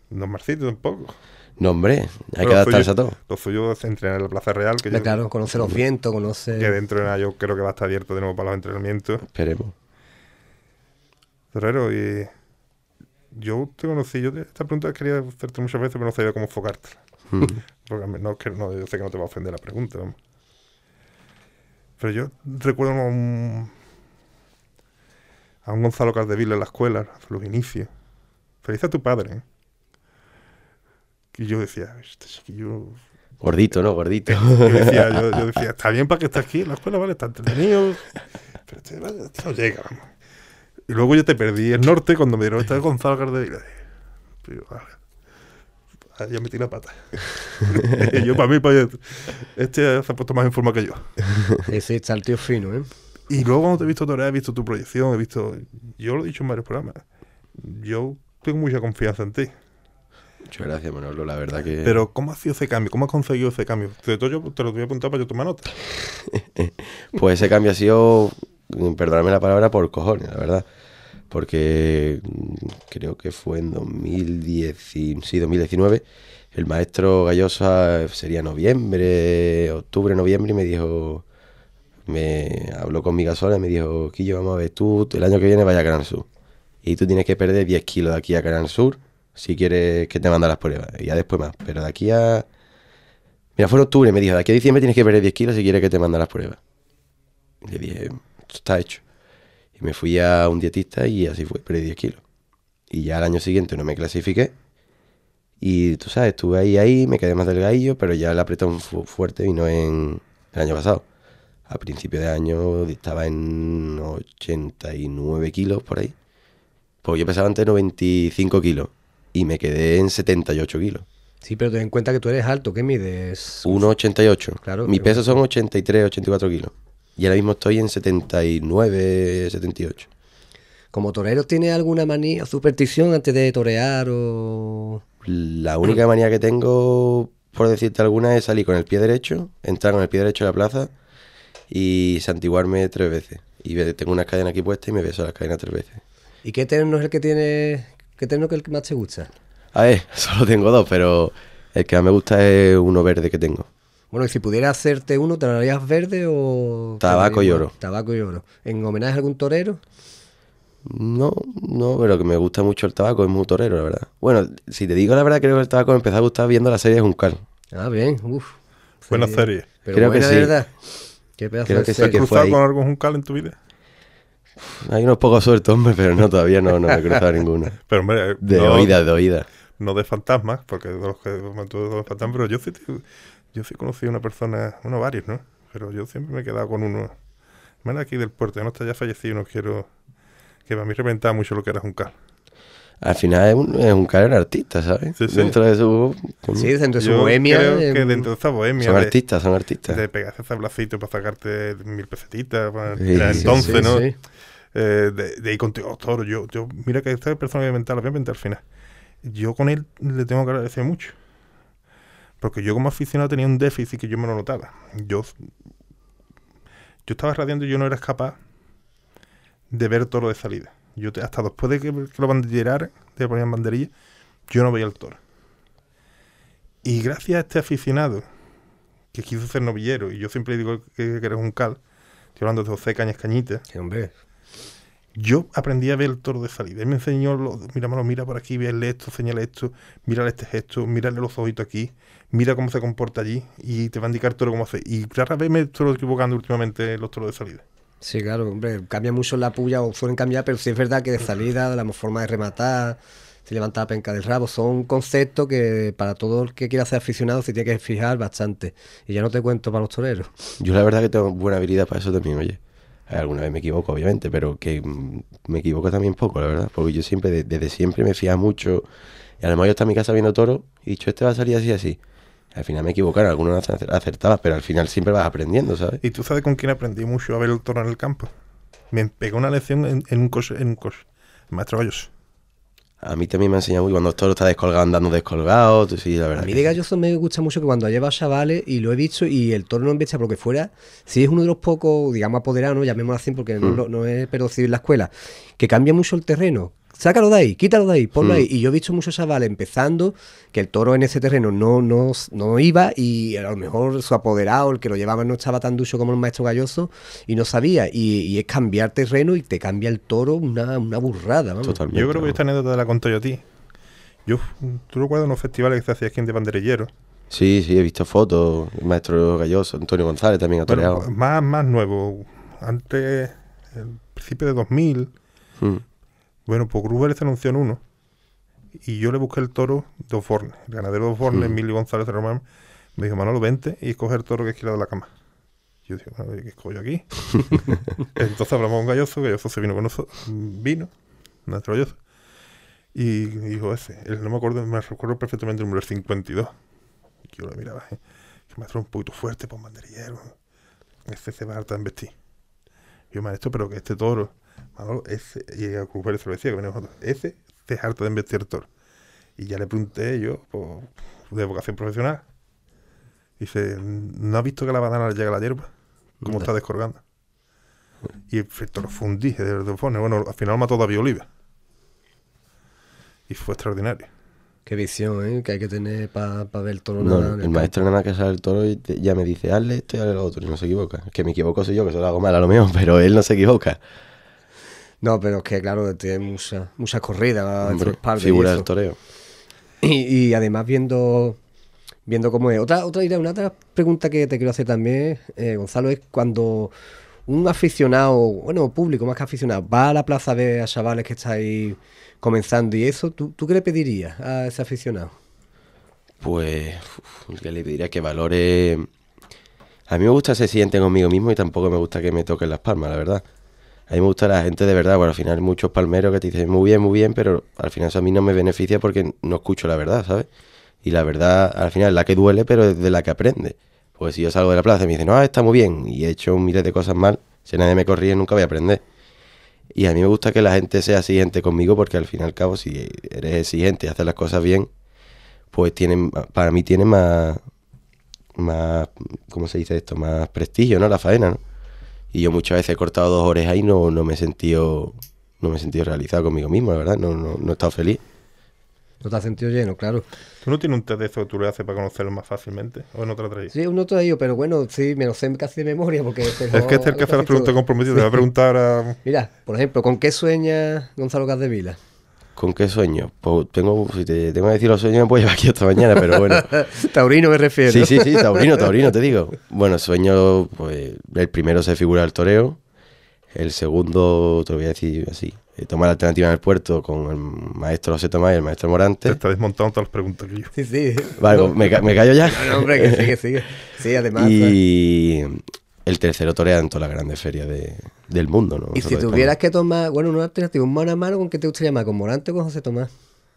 No es Marcito tampoco. No, hombre, hay Pero que adaptarse a todo. Lo suyo es entrenar en la Plaza Real, que, Claro, conoce los vientos, conoce... que dentro de nada yo creo que va a estar abierto de nuevo para los entrenamientos. Esperemos. Torero, y yo te conocí, esta pregunta quería hacerte muchas veces, pero no sabía cómo enfocarte. Porque yo sé que no te va a ofender la pregunta, vamos. Pero yo recuerdo a un Gonzalo Cardevila en la escuela, hace los inicios. Feliz a tu padre, ¿eh? Y yo decía, este chiquillo... Gordito, ¿no? Gordito. Yo decía, está bien para que esté aquí en la escuela, ¿vale? Está entretenido. Pero este no llega, vamos. Y luego yo te perdí el norte cuando me dieron, esta es Gonzalo Cardevila. Digo, vale. Ya metí la pata. Y yo, para mí, este se ha puesto más en forma que yo. Sí, está el tío fino, ¿eh? Y luego cuando te he visto torear, he visto tu proyección, yo lo he dicho en varios programas, yo tengo mucha confianza en ti. Muchas gracias, Manolo, la verdad que... Pero ¿cómo ha sido ese cambio? ¿Cómo has conseguido ese cambio? Te lo voy a apuntar para yo tomar nota. Pues ese cambio ha sido, perdóname la palabra, por cojones, la verdad. Porque creo que fue en 2019, el maestro Gallosa sería octubre, noviembre, y me dijo, me habló con mi Gasola y me dijo, Quillo, vamos a ver, tú el año que viene vaya a Canal Sur. Y tú tienes que perder 10 kilos de aquí a Canal Sur si quieres que te manda las pruebas. Y ya después más. Pero de aquí a... Mira, fue en octubre, me dijo, de aquí a diciembre tienes que perder 10 kilos si quieres que te manda las pruebas. Y le dije, esto está hecho. Y me fui a un dietista y así fue, perdí 10 kilos. Y ya al año siguiente no me clasifiqué. Y tú sabes, estuve ahí, me quedé más delgadillo, pero ya el apretón fuerte vino el año pasado. A principio de año estaba en 89 kilos por ahí. Pues yo pesaba antes 95 kilos y me quedé en 78 kilos. Sí, pero ten en cuenta que tú eres alto, ¿qué mides? 1,88. Claro. Mi peso son 83, 84 kilos. Y ahora mismo estoy en 79, 78. ¿Como torero tienes alguna manía, superstición antes de torear o...? La única manía que tengo, por decirte alguna, es salir con el pie derecho, entrar con el pie derecho a la plaza y santiguarme 3 veces. Y tengo una cadena aquí puesta y me beso las cadenas 3 veces. ¿Y qué terno es el que tiene... ¿Qué terno es el que más te gusta? A ver, solo tengo 2, pero el que más me gusta es uno verde que tengo. Bueno, y si pudiera hacerte uno, ¿te lo harías verde o...? Tabaco y oro. Tabaco y oro. ¿En homenaje a algún torero? No, pero que me gusta mucho el tabaco, es muy torero, la verdad. Bueno, si te digo la verdad, creo que el tabaco me empezó a gustar viendo la serie Juncal. Ah, bien, uff. Buena serie. Pero Creo buena, que sí. de verdad. Qué pedazo Creo de que sí, serie. que ¿Has fue cruzado ahí. con algún Juncal en tu vida? Hay unos pocos sueltos, hombre, pero no, todavía no me he cruzado ninguno. Pero hombre, De no, oída. no de fantasmas, porque de los que tú de fantasmas, pero yo sí conocí a una persona, bueno, varios, ¿no? Pero yo siempre me he quedado con uno. Hermano, aquí del puerto, ya no está ya fallecido, no quiero... Que para mí representaba mucho lo que era Juncal. Al final es un cara artista, ¿sabes? Sí, sí. Dentro de su... Sí, dentro de su Yo bohemia. creo que dentro de esa bohemia Son artistas. de pegarse ese blacito para sacarte 1000 pesetitas, Sí, era sí, entonces, sí, ¿no? sí. De ir contigo, Toro. Yo, mira que esta persona que la voy a inventar al final. Yo con él le tengo que agradecer mucho. Porque yo como aficionado tenía un déficit que yo me lo notaba. Yo estaba radiando y yo no era capaz de ver toro de salida. Hasta después de que lo banderaran, de ponían banderilla, yo no veía el toro. Y gracias a este aficionado que quiso ser novillero, y yo siempre digo que eres un cal, estoy hablando de José Cañas Cañita, Sí, hombre. yo aprendí a ver el toro de salida. Él me enseñó, mira por aquí, véale esto, señala esto, mírale este gesto, mírale los ojitos aquí, mira cómo se comporta allí, y te va a indicar el toro cómo hace. Y rara vez me estoy equivocando últimamente los toros de salida. Sí, claro, hombre, cambia mucho la puya, o suelen cambiar, pero sí es verdad que de salida, la forma de rematar, si levanta la penca del rabo, son conceptos que para todo el que quiera ser aficionado se tiene que fijar bastante. Y ya no te cuento para los toreros. Yo la verdad que tengo buena habilidad para eso también, oye. Alguna vez me equivoco, obviamente, pero que me equivoco también poco, la verdad. Porque yo siempre, desde siempre me fijaba mucho. Y a lo mejor yo estaba en mi casa viendo toro y he dicho, este va a salir así, así. Al final me equivocaron, algunos acertabas, pero al final siempre vas aprendiendo, ¿sabes? ¿Y tú sabes con quién aprendí mucho a ver el toro en el campo? Me pegó una lección en un coche, el maestro Galloso. A mí también me ha enseñado muy cuando el toro está descolgado andando descolgado, tú sí, la verdad. A mí que de sí. Galloso me gusta mucho que cuando lleva chavales, y lo he visto, y el toro no embesta por lo que fuera, sí es uno de los pocos, digamos, apoderados, ¿no? Llamémoslo así porque no es pero sí en la escuela, que cambia mucho el terreno. sácalo de ahí, quítalo de ahí, ponlo ahí. Y yo he visto muchos chavales empezando que el toro en ese terreno no iba y a lo mejor su apoderado, el que lo llevaba, no estaba tan ducho como el maestro Galloso y no sabía. Y es cambiar terreno y te cambia el toro una burrada. Vamos. Totalmente. Yo creo que esta anécdota la conté yo a ti. ¿Tú recuerdas unos festivales que se hacía aquí en de banderillero? Sí, he visto fotos. El maestro Galloso, Antonio González también ha toreado. Bueno, más nuevo. Antes, el principio de 2000. Bueno, pues Gruber se anunció en uno. Y yo le busqué el toro de Oforne. El ganadero de Oforne, Emilio González de Román, me dijo, Manolo, vente y coge el toro que es quiera de la cama. Yo dije, bueno, ¿qué coño aquí? Entonces hablamos con Galloso se vino con nosotros. Nuestro Galloso. Y dijo no me acuerdo, me recuerdo perfectamente el número 52. Y yo lo miraba, que me trae un poquito fuerte por banderillero. Se va harta en vestir. Y yo, maestro, pero que este toro, Manolo, y a Cruz se lo decía, que venimos nosotros, se es harta de embestir el toro. Y ya le pregunté yo, de vocación profesional. Dice, ¿no has visto que la banana le llega a la hierba? ¿Cómo está descolgando? Y el toro fue un dije de Oforne. Bueno, al final mató a David Oliva. Y fue extraordinario. Qué visión, que hay que tener para ver el toro. El maestro nada más que sale el toro y ya me dice, hazle esto y hazle lo otro, y no se equivoca. Es que me equivoco soy yo, que solo hago mal a lo mío, pero él no se equivoca. No, pero es que claro, tiene muchas corridas. Figura del toreo. Y además viendo cómo es. Otra pregunta que te quiero hacer también, Gonzalo, es cuando un aficionado, bueno, público más que aficionado, va a la plaza a chavales que estáis comenzando y eso, ¿tú qué le pedirías a ese aficionado? Pues, que le pediría que valore... A mí me gusta ser siguiente conmigo mismo y tampoco me gusta que me toquen las palmas, la verdad. A mí me gusta la gente de verdad, bueno, al final hay muchos palmeros que te dicen muy bien, pero al final eso a mí no me beneficia porque no escucho la verdad, ¿sabes? Y la verdad, al final, es la que duele, pero es de la que aprende. Pues si yo salgo de la plaza y me dicen, no, está muy bien, y he hecho miles de cosas mal, si nadie me corrige nunca voy a aprender. Y a mí me gusta que la gente sea exigente conmigo porque al fin y al cabo, si eres exigente y haces las cosas bien, pues para mí tiene más, ¿cómo se dice esto? Más prestigio, ¿no? La faena, ¿no? Y yo muchas veces he cortado 2 orejas y no me he sentido realizado conmigo mismo, la verdad, no he estado feliz. ¿No te has sentido lleno? Claro. ¿Tú no tienes un test de eso que tú le haces para conocerlo más fácilmente? ¿O no te lo traes? Sí, uno traído, pero bueno, sí, me lo sé casi de memoria porque... Es que este es el que hace las preguntas comprometidas. Te va a preguntar a... Mira, por ejemplo, ¿con qué sueña Gonzalo Capdevila? ¿Con qué sueño? Pues si te tengo que decir los sueños me puedo llevar aquí hasta mañana, pero bueno. Taurino me refiero. Sí, taurino, te digo. Bueno, sueño, pues el primero se figura el toreo, el segundo, te lo voy a decir así, tomar la alternativa en el puerto con el maestro José Tomás y el maestro Morante. Te está desmontando todas las preguntas que yo. Sí. Vale, no. ¿Me callo ya? No, hombre, que sigue. Sí, además. Y el tercero torea en todas las grandes ferias del mundo, ¿no? Y si tuvieras que tomar, bueno, una alternativa, un mano a mano, ¿con qué te gustaría más? ¿Con Morante o con José Tomás?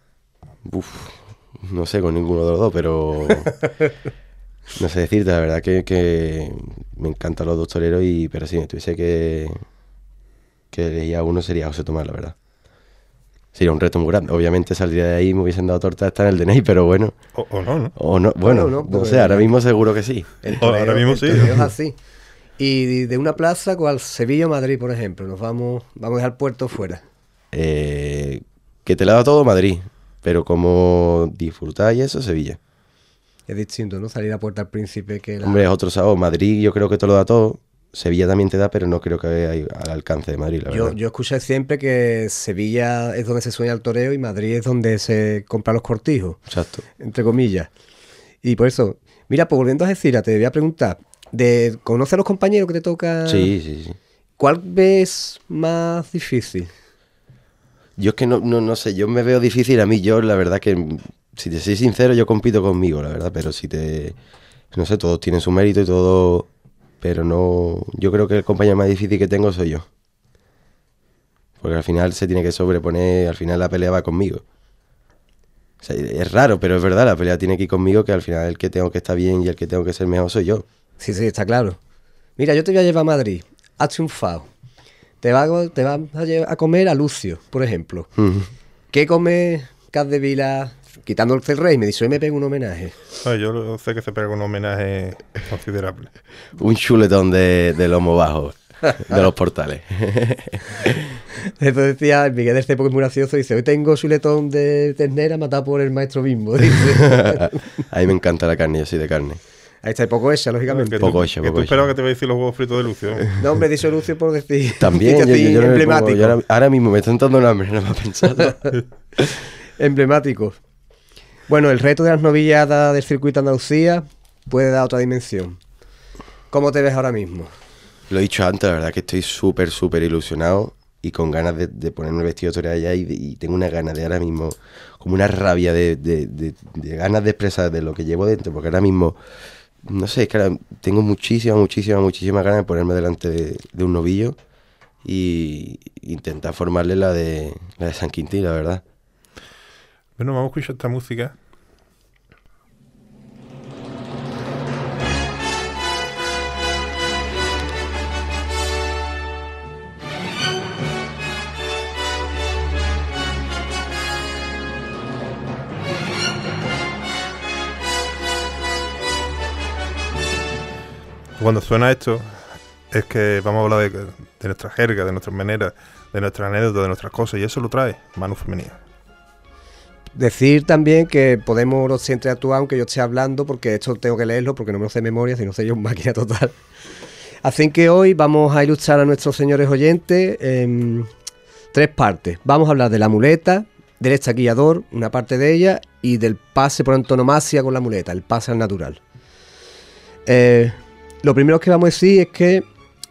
No sé, con ninguno de los dos, pero... No sé decirte, la verdad que me encantan los dos toreros, pero si me tuviese que elegir uno sería José Tomás, la verdad. Sería un reto muy grande. Obviamente saldría de ahí y me hubiesen dado torta hasta en el DNI, pero bueno. O no, ¿no? O no, bueno, no sé, ahora mismo seguro que sí. Ahora mismo sí. Es así. Y de una plaza, ¿cuál? Sevilla o Madrid, por ejemplo. Nos vamos a dejar puerto fuera. Que te la da todo Madrid, pero como disfrutar y eso, Sevilla. Es distinto, ¿no? Salir a Puerta al Príncipe que la... Hombre, es otro sabor. Madrid yo creo que te lo da todo. Sevilla también te da, pero no creo que haya al alcance de Madrid, la verdad. Yo escuché siempre que Sevilla es donde se sueña el toreo y Madrid es donde se compran los cortijos. Exacto. Entre comillas. Y por eso, mira, pues volviendo a Algeciras, te voy a preguntar, ¿conoces a los compañeros que te tocan? Sí. ¿Cuál ves más difícil? Yo es que no sé, yo me veo difícil a mí. Yo la verdad que, si te soy sincero, yo compito conmigo, la verdad, pero no sé, todos tienen su mérito y todo... Pero no, yo creo que el compañero más difícil que tengo soy yo. Porque al final se tiene que sobreponer, al final la pelea va conmigo. O sea, es raro, pero es verdad, la pelea tiene que ir conmigo, que al final el que tengo que estar bien y el que tengo que ser mejor soy yo. Sí, está claro. Mira, yo te voy a llevar a Madrid, has triunfado. Te vas a comer a Lucio, por ejemplo. ¿Qué come Capdevila? Quitando el rey, me dice, hoy me pego un homenaje. Yo sé que se pega un homenaje considerable. Un chuletón de lomo bajo, de los portales. Entonces decía, Miguel del Cepo, que es muy gracioso, dice, hoy tengo chuletón de ternera matado por el maestro Bimbo. Dice. A mí me encanta la carne, yo soy de carne. Ahí está, y poco hecha, lógicamente. Poco hecha, que poco tú esperabas hecha. que te iba a decir los huevos fritos de Lucio. No, hombre, he dicho Lucio por decir. También, decir así, yo no me emblemático. pongo- yo ahora mismo me está entrando un hambre, nada más pensando. Emblemático. Bueno, el reto de las novilladas del circuito Andalucía puede dar otra dimensión. ¿Cómo te ves ahora mismo? Lo he dicho antes, la verdad que estoy súper ilusionado y con ganas de ponerme el vestido de torera ya y tengo una gana de ahora mismo, como una rabia de ganas de expresar de lo que llevo dentro, porque ahora mismo, no sé, es que ahora tengo muchísimas ganas de ponerme delante de un novillo y intentar formarle la de San Quintín, la verdad. Bueno, vamos a escuchar esta música. Cuando suena esto, es que vamos a hablar de nuestra jerga, de nuestras maneras, de nuestras anécdotas, de nuestras cosas, y eso lo trae Manu Femenino. Decir también que podemos siempre actuar aunque yo esté hablando, porque esto tengo que leerlo, porque no me lo sé de memoria, si no sé yo un máquina total. Así que hoy vamos a ilustrar a nuestros señores oyentes en 3 partes. Vamos a hablar de la muleta, del estaquillador, una parte de ella, y del pase por antonomasia con la muleta, el pase al natural. Lo primero que vamos a decir es que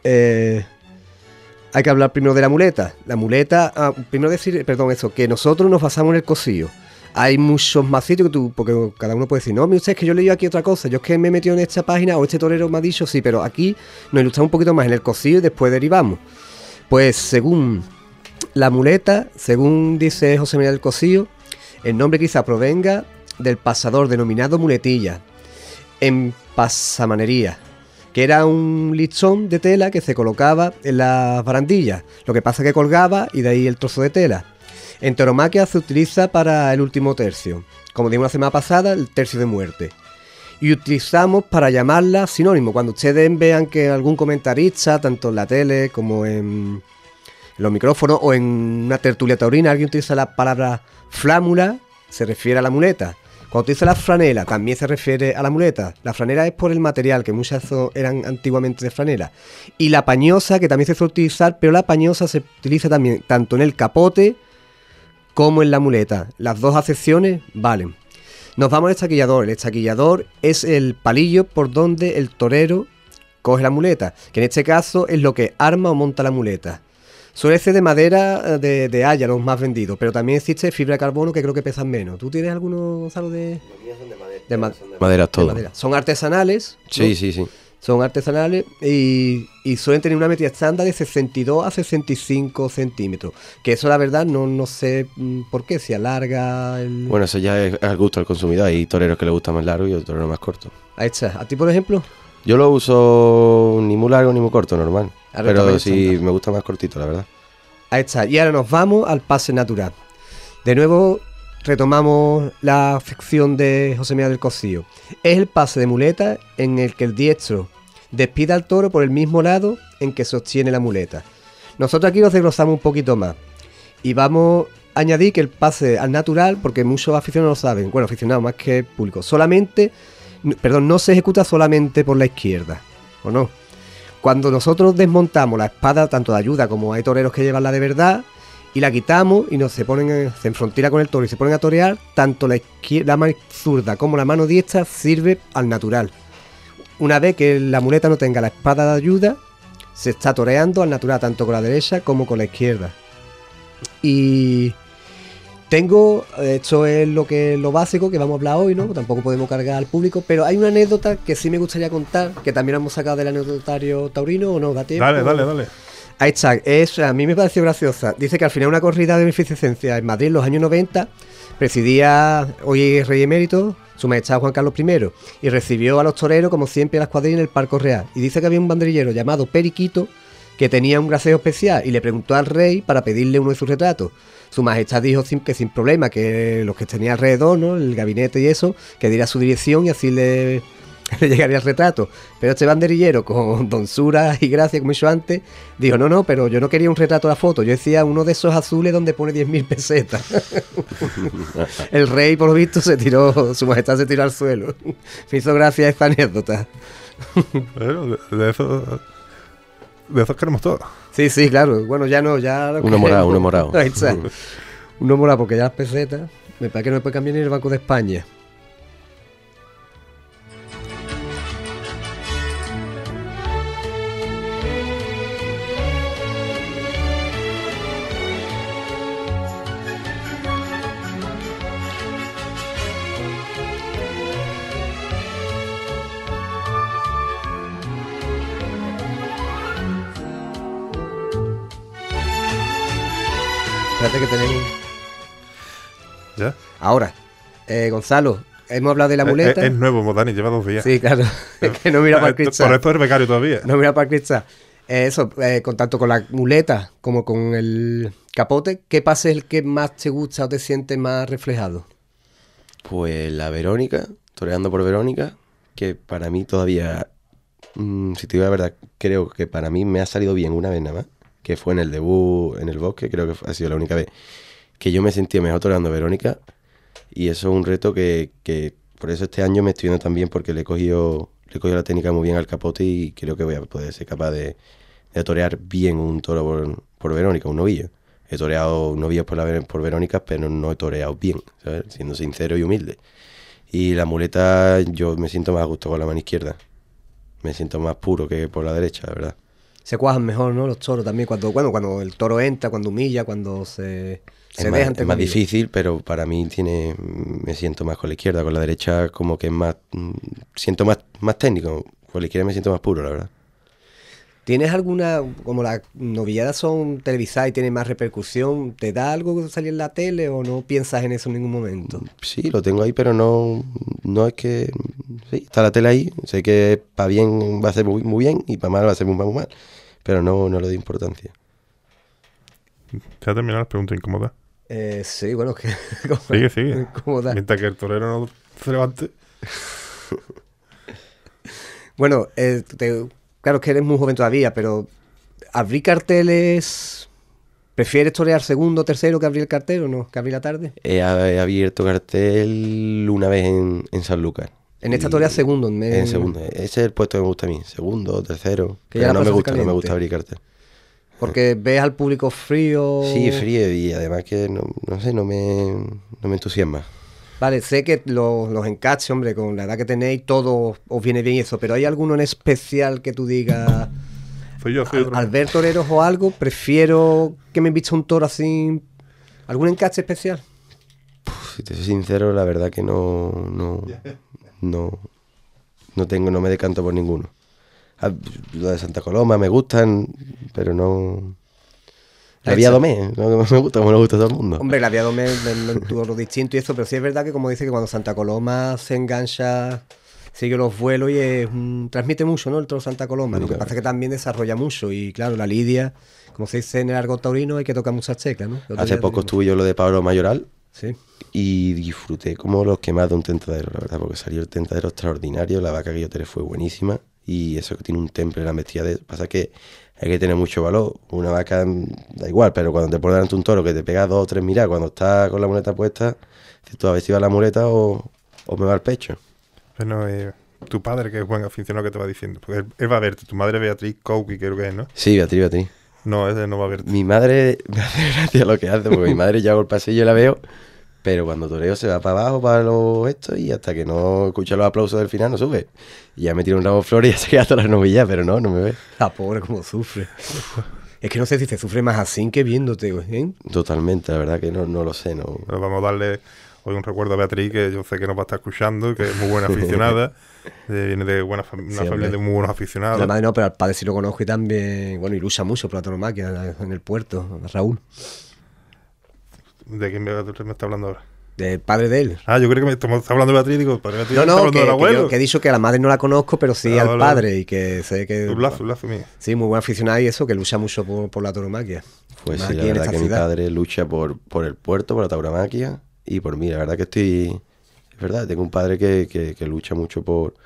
hay que hablar primero de la muleta. La muleta, primero decir, perdón, eso, que nosotros nos basamos en el cosío. Hay muchos más sitios que tú, porque cada uno puede decir, no, mire usted, es que yo leí aquí otra cosa, yo es que me he metido en esta página o este torero me ha dicho, sí, pero aquí nos ilustramos un poquito más en el cosío y después derivamos. Pues según la muleta, según dice José María del Cosío, el nombre quizá provenga del pasador denominado muletilla, en pasamanería, que era un listón de tela que se colocaba en las barandillas, lo que pasa que colgaba y de ahí el trozo de tela. En tauromaquia se utiliza para el último tercio, como dijimos la semana pasada, el tercio de muerte. Y utilizamos para llamarla sinónimo. Cuando ustedes vean que algún comentarista, tanto en la tele como en los micrófonos o en una tertulia taurina, alguien utiliza la palabra flámula, se refiere a la muleta. Cuando utiliza la franela, también se refiere a la muleta. La franela es por el material, que muchas eran antiguamente de franela. Y la pañosa, que también se suele utilizar, pero la pañosa se utiliza también tanto en el capote como en la muleta. Las dos acepciones valen. Nos vamos al estaquillador. El estaquillador es el palillo por donde el torero coge la muleta, que en este caso es lo que arma o monta la muleta. Suele ser de madera de haya, los más vendidos, pero también existe fibra de carbono que creo que pesan menos. ¿Tú tienes alguno, Gonzalo, de...? Madera todo. De madera. Son artesanales, ¿no? Sí. Son artesanales y suelen tener una medida estándar de 62 a 65 centímetros. Que eso la verdad no sé por qué, si alarga el... Bueno, eso ya es al gusto del consumidor. Hay toreros que le gusta más largo y otros toreros más corto. Ahí está. ¿A ti, por ejemplo? Yo lo uso ni muy largo ni muy corto, normal. Ahora Pero también sí estándar. me gusta más cortito, la verdad. Ahí está. Y ahora nos vamos al pase natural. De nuevo retomamos la afección de José María del Cosío. Es el pase de muleta en el que el diestro despida al toro por el mismo lado en que sostiene la muleta. Nosotros aquí los desglosamos un poquito más. Y vamos a añadir que el pase al natural, porque muchos aficionados lo saben, bueno, aficionados más que público, no se ejecuta solamente por la izquierda, ¿o no? Cuando nosotros desmontamos la espada, tanto de ayuda como hay toreros que llevan la de verdad, y la quitamos y se enfrontira con el toro y se ponen a torear, tanto la mano zurda como la mano diestra sirve al natural. Una vez que la muleta no tenga la espada de ayuda, se está toreando al natural, tanto con la derecha como con la izquierda. Y esto es lo básico que vamos a hablar hoy, ¿no? Tampoco podemos cargar al público, pero hay una anécdota que sí me gustaría contar, que también hemos sacado del anecdotario taurino, ¿o no? ¿Da tiempo? Dale. Ahí está, a mí me pareció graciosa. Dice que al final una corrida de beneficencia en Madrid en los años 90 presidía hoy Rey Emérito, Su Majestad Juan Carlos I, y recibió a los toreros como siempre a las cuadrillas en el Parco Real. Y dice que había un banderillero llamado Periquito que tenía un graceo especial y le preguntó al rey para pedirle uno de sus retratos. Su Majestad dijo que sin problema, que los que tenía alrededor, ¿no?, el gabinete y eso, que diera su dirección y así le le llegaría el retrato. Pero este banderillero, con donsura y gracia, como he dicho antes, dijo, no, pero yo no quería un retrato de la foto, yo decía uno de esos azules donde pone 10.000 pesetas. El rey, por lo visto, su majestad se tiró al suelo. Me hizo gracia esta anécdota. Bueno, de esos queremos todos. Sí, claro. Bueno, ya no, ya... Uno morado. Ahí está. Uno morado, porque ya las pesetas, me parece que no me puede cambiar ni el Banco de España. Espérate que tenemos... ¿Ya? Ahora, Gonzalo, hemos hablado de la muleta. Es nuevo, Dani, lleva 2 días. Sí, claro. Es que no mira para el cristal. Por esto es becario todavía. No mira para el cristal. Con tanto con la muleta como con el capote, ¿qué pase es el que más te gusta o te sientes más reflejado? Pues la Verónica, toreando por Verónica, que para mí todavía, si te digo la verdad, creo que para mí me ha salido bien una vez nada más, que fue en el debut en el Bosque, creo que ha sido la única vez que yo me sentía mejor toreando Verónica, y eso es un reto que por eso este año me estoy viendo también, porque le he cogido la técnica muy bien al capote y creo que voy a poder ser capaz de torear bien un toro por Verónica, un novillo. He toreado novillos por Verónica, pero no he toreado bien, ¿sabes? Siendo sincero y humilde. Y la muleta, yo me siento más a gusto con la mano izquierda. Me siento más puro que por la derecha, la verdad. Se cuajan mejor, ¿no? Los toros también, cuando el toro entra, cuando humilla, cuando se dejan. Es más difícil, pero para mí me siento más con la izquierda. Con la derecha como que es más... siento más técnico. Con la izquierda me siento más puro, la verdad. ¿Tienes alguna, como las novilladas son televisadas y tienen más repercusión, ¿te da algo salir en la tele o no piensas en eso en ningún momento? Sí, lo tengo ahí, pero no es que... Sí, está la tele ahí, sé que para bien va a ser muy, muy bien y para mal va a ser muy mal, pero no le doy importancia. ¿Se ha terminado las preguntas incómodas? Sí, bueno, que... Sigue. Incómoda. Mientras que el torero no se levante. Bueno, claro que eres muy joven todavía, pero ¿abrir carteles? ¿Prefieres torear segundo, tercero que abrir el cartel o no? ¿Que abrir la tarde? He abierto cartel una vez en Sanlúcar. En esta torea segundo. En segundo. Ese es el puesto que me gusta a mí. Segundo, tercero. Que pero ya no me gusta abrir cartel. Porque ves al público frío. Sí, frío, y además que no sé, no me entusiasma. Vale, sé que los encaches, hombre, con la edad que tenéis, todo os viene bien eso, pero ¿hay alguno en especial que tú digas? Soy otro. Al ver toreros o algo, prefiero que me invite un toro así. ¿Algún encache especial? Si te soy sincero, la verdad que no me decanto por ninguno. Lo de Santa Coloma me gustan, pero no... La Vía Domé, no me gusta como le gusta a todo el mundo. Hombre, la Vía Domé tuvo lo distinto y eso, pero sí es verdad que como dice que cuando Santa Coloma se engancha, sigue los vuelos y transmite mucho, ¿no? El toro Santa Coloma. Lo que pasa es que también desarrolla mucho y claro, la lidia, como se dice en el argot taurino, hay que tocar muchas teclas, ¿no? Hace poco estuve yo lo de Pablo Mayoral. Sí. Y disfruté como los que más de un tentadero, la verdad, porque salió el tentadero extraordinario, la vaca que yo tenía fue buenísima y eso que tiene un temple en la embestida pasa que hay que tener mucho valor. Una vaca da igual, pero cuando te pones delante un toro que te pega 2 o 3 miradas, cuando está con la muleta puesta, dices tú a ver si va la muleta o me va al pecho. Bueno, tu padre, que es buen aficionado, que te va diciendo, porque él va a verte, tu madre Beatriz Couqui, creo que es, ¿no? Sí, Beatriz. No, ese no va a verte. Mi madre me hace gracia lo que hace, porque mi madre ya hago el pasillo y la veo, pero cuando toreo se va para abajo, para esto, y hasta que no escucha los aplausos del final no sube. Y ya me tira un ramo de flores y ya se queda todas las novillas, pero no me ve. La pobre, cómo sufre. Es que no sé si se sufre más así que viéndote, ¿eh? Totalmente, la verdad que no lo sé, no. Pero vamos a darle hoy un recuerdo a Beatriz, que yo sé que nos va a estar escuchando, que es muy buena aficionada, viene de una familia de muy buenos aficionados. La madre no, pero al padre sí lo conozco y también, bueno, y lucha mucho por la tauromaquia en el puerto, Raúl. ¿De quién me está hablando ahora? Del padre de él. Ah, yo creo que me está hablando de Beatriz, digo, padre Beatriz, No, está hablando del abuelo. Que he dicho que a la madre no la conozco, pero sí al padre, y que sé que... Un lazo mío. Sí, muy buen aficionado y eso, que lucha mucho por la tauromaquia. Pues sí, la verdad que mi padre lucha por el puerto, por la tauromaquia y por mí. La verdad que es verdad, tengo un padre que lucha mucho por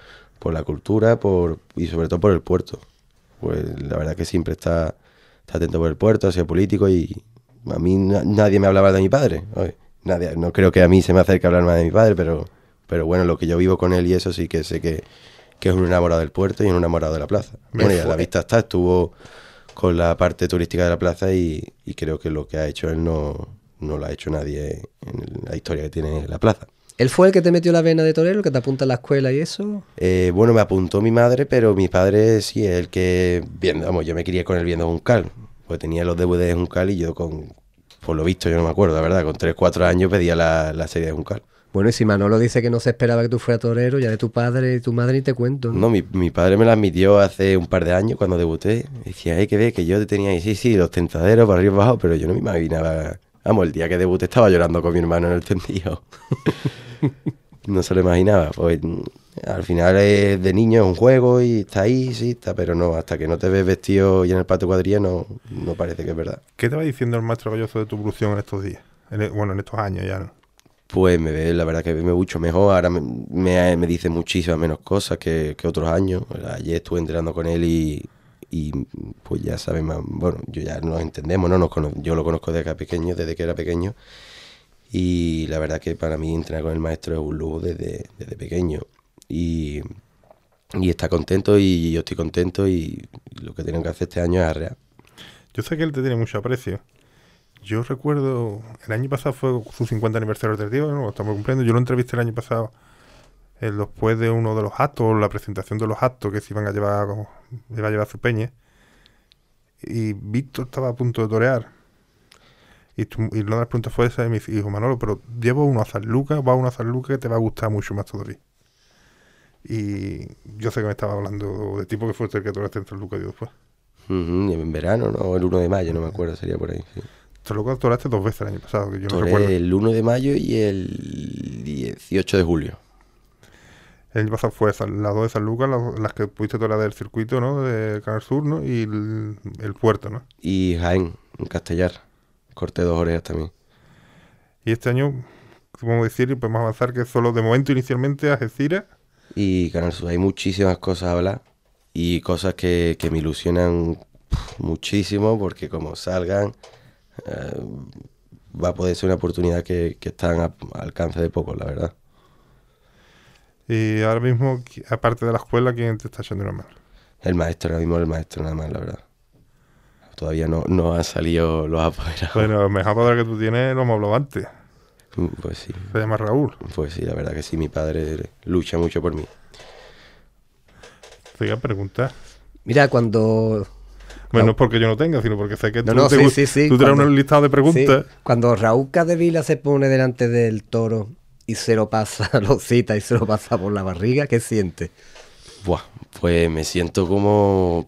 la cultura y sobre todo por el puerto. Pues la verdad que siempre está atento por el puerto, ha sido político y a mí nadie me hablaba de mi padre. Oye, nadie, no creo que a mí se me acerque a hablar más de mi padre, pero bueno, lo que yo vivo con él y eso sí que sé que es un enamorado del puerto y un enamorado de la plaza. Bueno, y a la vista estuvo con la parte turística de la plaza y creo que lo que ha hecho él no lo ha hecho nadie en la historia que tiene la plaza. ¿Él fue el que te metió la vena de torero, el que te apunta en la escuela y eso? Bueno, me apuntó mi madre, pero mi padre sí es el que, yo me crié con él viendo Juncal, pues tenía los DVDs de Juncal y yo por lo visto, yo no me acuerdo, la verdad, con 3, 4 años pedía la serie de Juncal. Bueno, y si Manolo dice que no se esperaba que tú fueras torero, ya de tu padre y tu madre ni te cuento, ¿no? No, mi padre me la admitió hace un par de años cuando debuté. Decía, hay que ver que yo te tenía ahí, sí, los tentaderos para arriba y abajo, pero yo no me imaginaba. Vamos, el día que debuté estaba llorando con mi hermano en el tendido. No se lo imaginaba. Pues al final es de niño, es un juego y está ahí, sí, está, pero no, hasta que no te ves vestido y en el patio cuadrilla no parece que es verdad. ¿Qué te va diciendo el maestro Galloso de tu evolución en estos días? En estos años ya, ¿no? Pues la verdad que me ve mucho mejor, ahora me dice muchísimas menos cosas que otros años. Ayer estuve entrenando con él y pues ya sabe más, bueno, yo ya nos entendemos, ¿no? Yo lo conozco desde que era pequeño y la verdad que para mí entrenar con el maestro es un lujo desde pequeño y está contento y yo estoy contento y lo que tengo que hacer este año es arrear. Yo sé que él te tiene mucho aprecio. Yo recuerdo, el año pasado fue su 50 aniversario del tío, ¿no? Lo estamos cumpliendo. Yo lo entrevisté el año pasado después de uno de los actos, la presentación de los actos que se iba a llevar su peña. Y Víctor estaba a punto de torear. Y una de las preguntas fue esa y me dijo, Manolo, pero llevo uno a San Lucas, que te va a gustar mucho más todavía. Y yo sé que me estaba hablando de tipo que fue el que toreaste en San Lucas y después. En verano, ¿no? El 1 de mayo, no me acuerdo, sería por ahí, sí. San Lucas toreaste 2 veces el año pasado, que yo no Toré recuerdo. el 1 de mayo y el 18 de julio. El año pasado fue las 2 de San Lucas, las que pudiste torear del circuito, ¿no? De Canal Sur, ¿no? Y el puerto, ¿no? Y Jaén, en Castellar. Corté 2 orejas también. Y este año, podemos decir, y podemos avanzar que solo de momento inicialmente Algeciras. Y Canal Sur, hay muchísimas cosas a hablar y cosas que me ilusionan muchísimo porque como salgan va a poder ser una oportunidad que está al alcance de pocos, la verdad. Y ahora mismo, aparte de la escuela, ¿quién te está echando una mano? El maestro, ahora mismo el maestro nada más, la verdad. Todavía no han salido los apoderados. Bueno, el mejor padre que tú tienes lo hemos hablado antes. Pues sí. Se llama Raúl. Pues sí, la verdad que sí, mi padre lucha mucho por mí. Te iba a preguntar. Mira, cuando... Bueno, no es porque yo no tenga, sino porque sé que tú cuando, un listado de preguntas. Sí, cuando Raúl Capdevila se pone delante del toro y se lo pasa, lo cita y se lo pasa por la barriga, ¿qué siente? Buah, pues me siento como...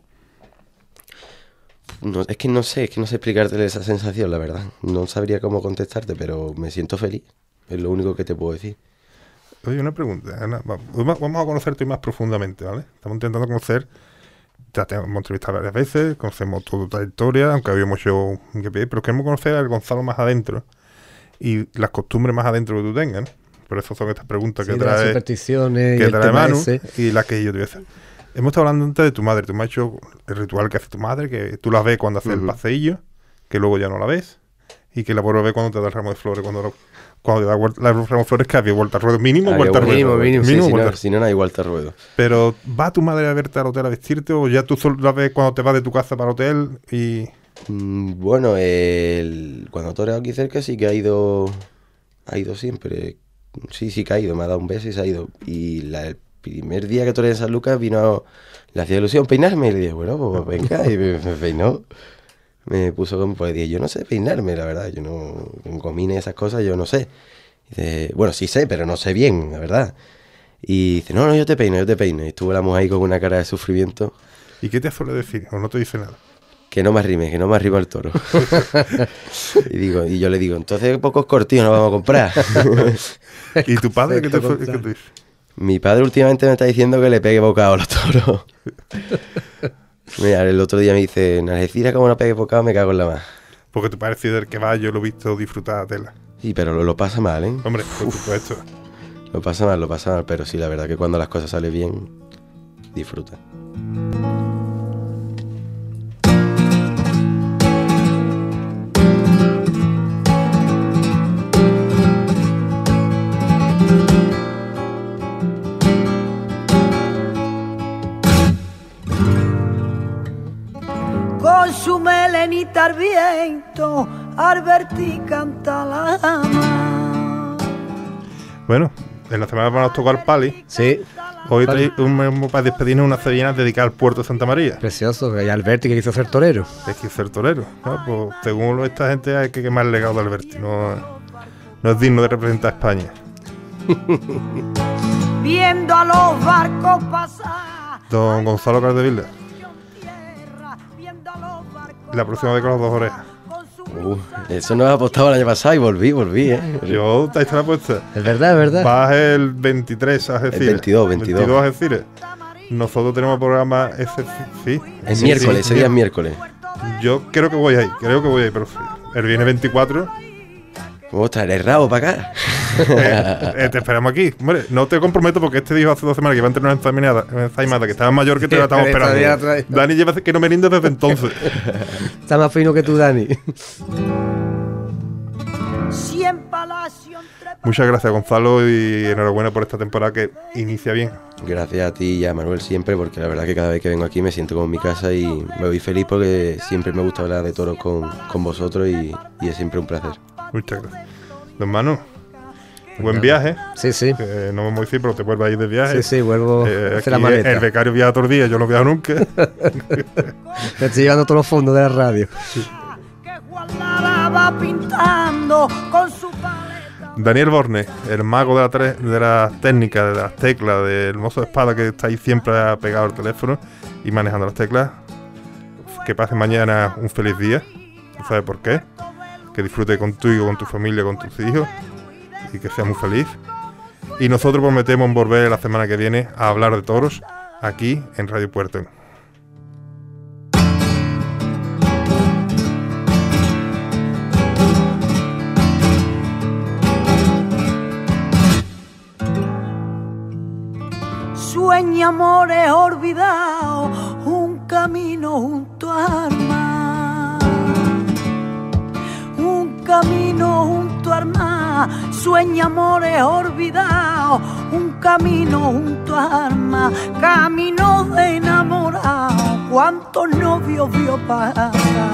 es que no sé explicarte esa sensación, la verdad. No sabría cómo contestarte, pero me siento feliz. Es lo único que te puedo decir. Oye, una pregunta, Ana. Vamos a conocerte más profundamente, ¿vale? Estamos intentando conocer... Te hemos entrevistado varias veces, conocemos toda tu trayectoria, aunque habíamos hecho hincapié, pero queremos conocer al Gonzalo más adentro y las costumbres más adentro que tú tengas, ¿no? Por eso son estas preguntas que trae, las supersticiones que trae Manu ese. Y las que yo te voy a hacer. Hemos estado hablando antes de tu madre. Tú me has hecho el ritual que hace tu madre, que tú la ves cuando hace el paseillo, que luego ya no la ves, y que la vuelves a ver cuando te da el ramo de flores, cuando te da el ramo de flores que había vuelta al ruedo. Mínimo vuelta al ruedo. Mínimo, si no hay vuelta al ruedo. Pero ¿va tu madre a verte al hotel a vestirte o ya tú solo la ves cuando te vas de tu casa para el hotel? Y bueno, cuando toreado aquí cerca sí que ha ido siempre. Sí que ha ido, me ha dado un beso y se ha ido. Y el primer día que toreé en San Lucas le hacía ilusión peinarme y le dije, bueno, pues venga, y me peinó. Me puso como, pues dije, yo no sé peinarme, la verdad, yo no, con gomines y esas cosas, yo no sé. Y dice, bueno, sí sé, pero no sé bien, la verdad. Y dice, no, yo te peino. Y estuvo la mujer ahí con una cara de sufrimiento. ¿Y qué te suele decir? ¿O no te dice nada? Que no me arrime el toro. y yo le digo, entonces pocos cortillos nos vamos a comprar. ¿Y tu padre qué te dice? Mi padre últimamente me está diciendo que le pegue bocado a los toros. Mira, el otro día me dice, en Algeciras como no pegue bocado me cago en la más. Porque tu padre es del que va, yo lo he visto disfrutar a tela. Sí, pero lo pasa mal, ¿eh? Hombre, por supuesto. Lo pasa mal, pero sí, la verdad que cuando las cosas salen bien, disfruta. Con su melenita al viento, Alberti canta la ama. Bueno, en la semana nos tocó al Pali. Sí. Hoy para despedirnos unas sevillanas dedicadas al puerto de Santa María. Precioso. Y Alberti que quiso ser torero. Es que ser torero, ¿no? Pues según esta gente hay que quemar el legado de Alberti. No es digno de representar a España. Viendo a los barcos pasar. Don Gonzalo Cardevila. La próxima vez con las 2 orejas. Eso nos apostaba el año pasado y volví, ¿eh? Yo, ahí está la apuesta. Es verdad, es verdad. Vas el 23 a Algeciras. El 22. A Algeciras. Nosotros tenemos programa ese, sí. Es miércoles, ese día es miércoles. Yo creo que voy ahí, pero sí. El viernes 24. ¿Cómo traer el rabo para acá? Te esperamos aquí. Hombre, no te comprometo porque este dijo hace 2 semanas que iba a tener una ensaimada que estaba mayor que te la estamos esperando. Dani lleva que no me rinde desde entonces. Está más fino que tú, Dani. Muchas gracias, Gonzalo, y enhorabuena por esta temporada que inicia bien. Gracias a ti y a Manuel siempre, porque la verdad que cada vez que vengo aquí me siento como en mi casa y me voy feliz porque siempre me gusta hablar de toros con vosotros y es siempre un placer. Muchas gracias. Don Manu, buen viaje. Sí, sí. No vamos a decir, pero te vuelves a ir de viaje. Sí, vuelvo a hacer la maleta. El becario viaja todos los días, yo no viajo nunca. Te estoy llevando todos los fondos de la radio. Daniel Borne, el mago de las técnicas, de las teclas, del mozo de espada que está ahí siempre pegado al teléfono y manejando las teclas. Que pase mañana un feliz día. ¿No sabes por qué? Que disfrute contigo, con tu familia, con tus hijos y que sea muy feliz. Y nosotros prometemos volver la semana que viene a hablar de toros aquí en Radio Puerto. Sueña amores olvidados, un camino junto al mar. Un camino junto al mar, sueña amores olvidados, un camino junto al mar, camino de enamorado, cuántos novios vio pasar.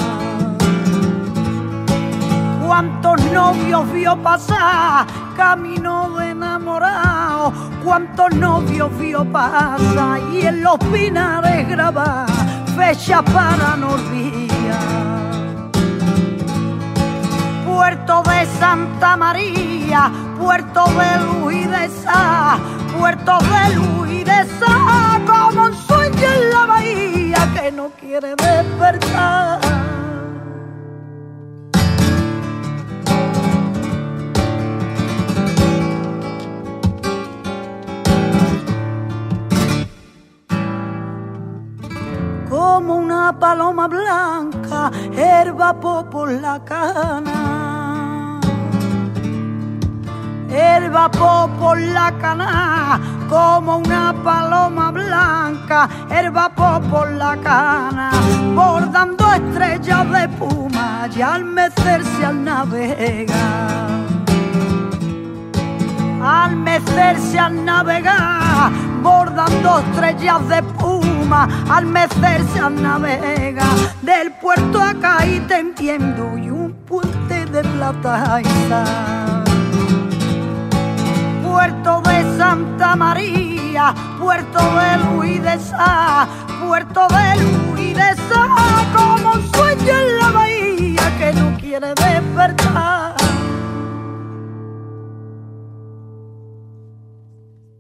Cuántos novios vio pasar, camino de enamorado, cuántos novios vio pasar, y en los pinares grabar fecha para no olvidar. Puerto de Santa María, puerto de luz y de sal, puerto de luz y de sal, como un sueño en la bahía que no quiere despertar. Como una paloma blanca, herba por la cana. Herba por la cana, como una paloma blanca, herba por la cana, bordando estrellas de espuma y al mecerse al navegar. Al mecerse al navegar, bordando estrellas de espuma, al mecerse al navegar, del puerto acá y te entiendo, y un puente de plata y sal. Puerto de Santa María, puerto de luz y de sal, puerto de luz y de sal, como un sueño en la bahía que no quiere despertar.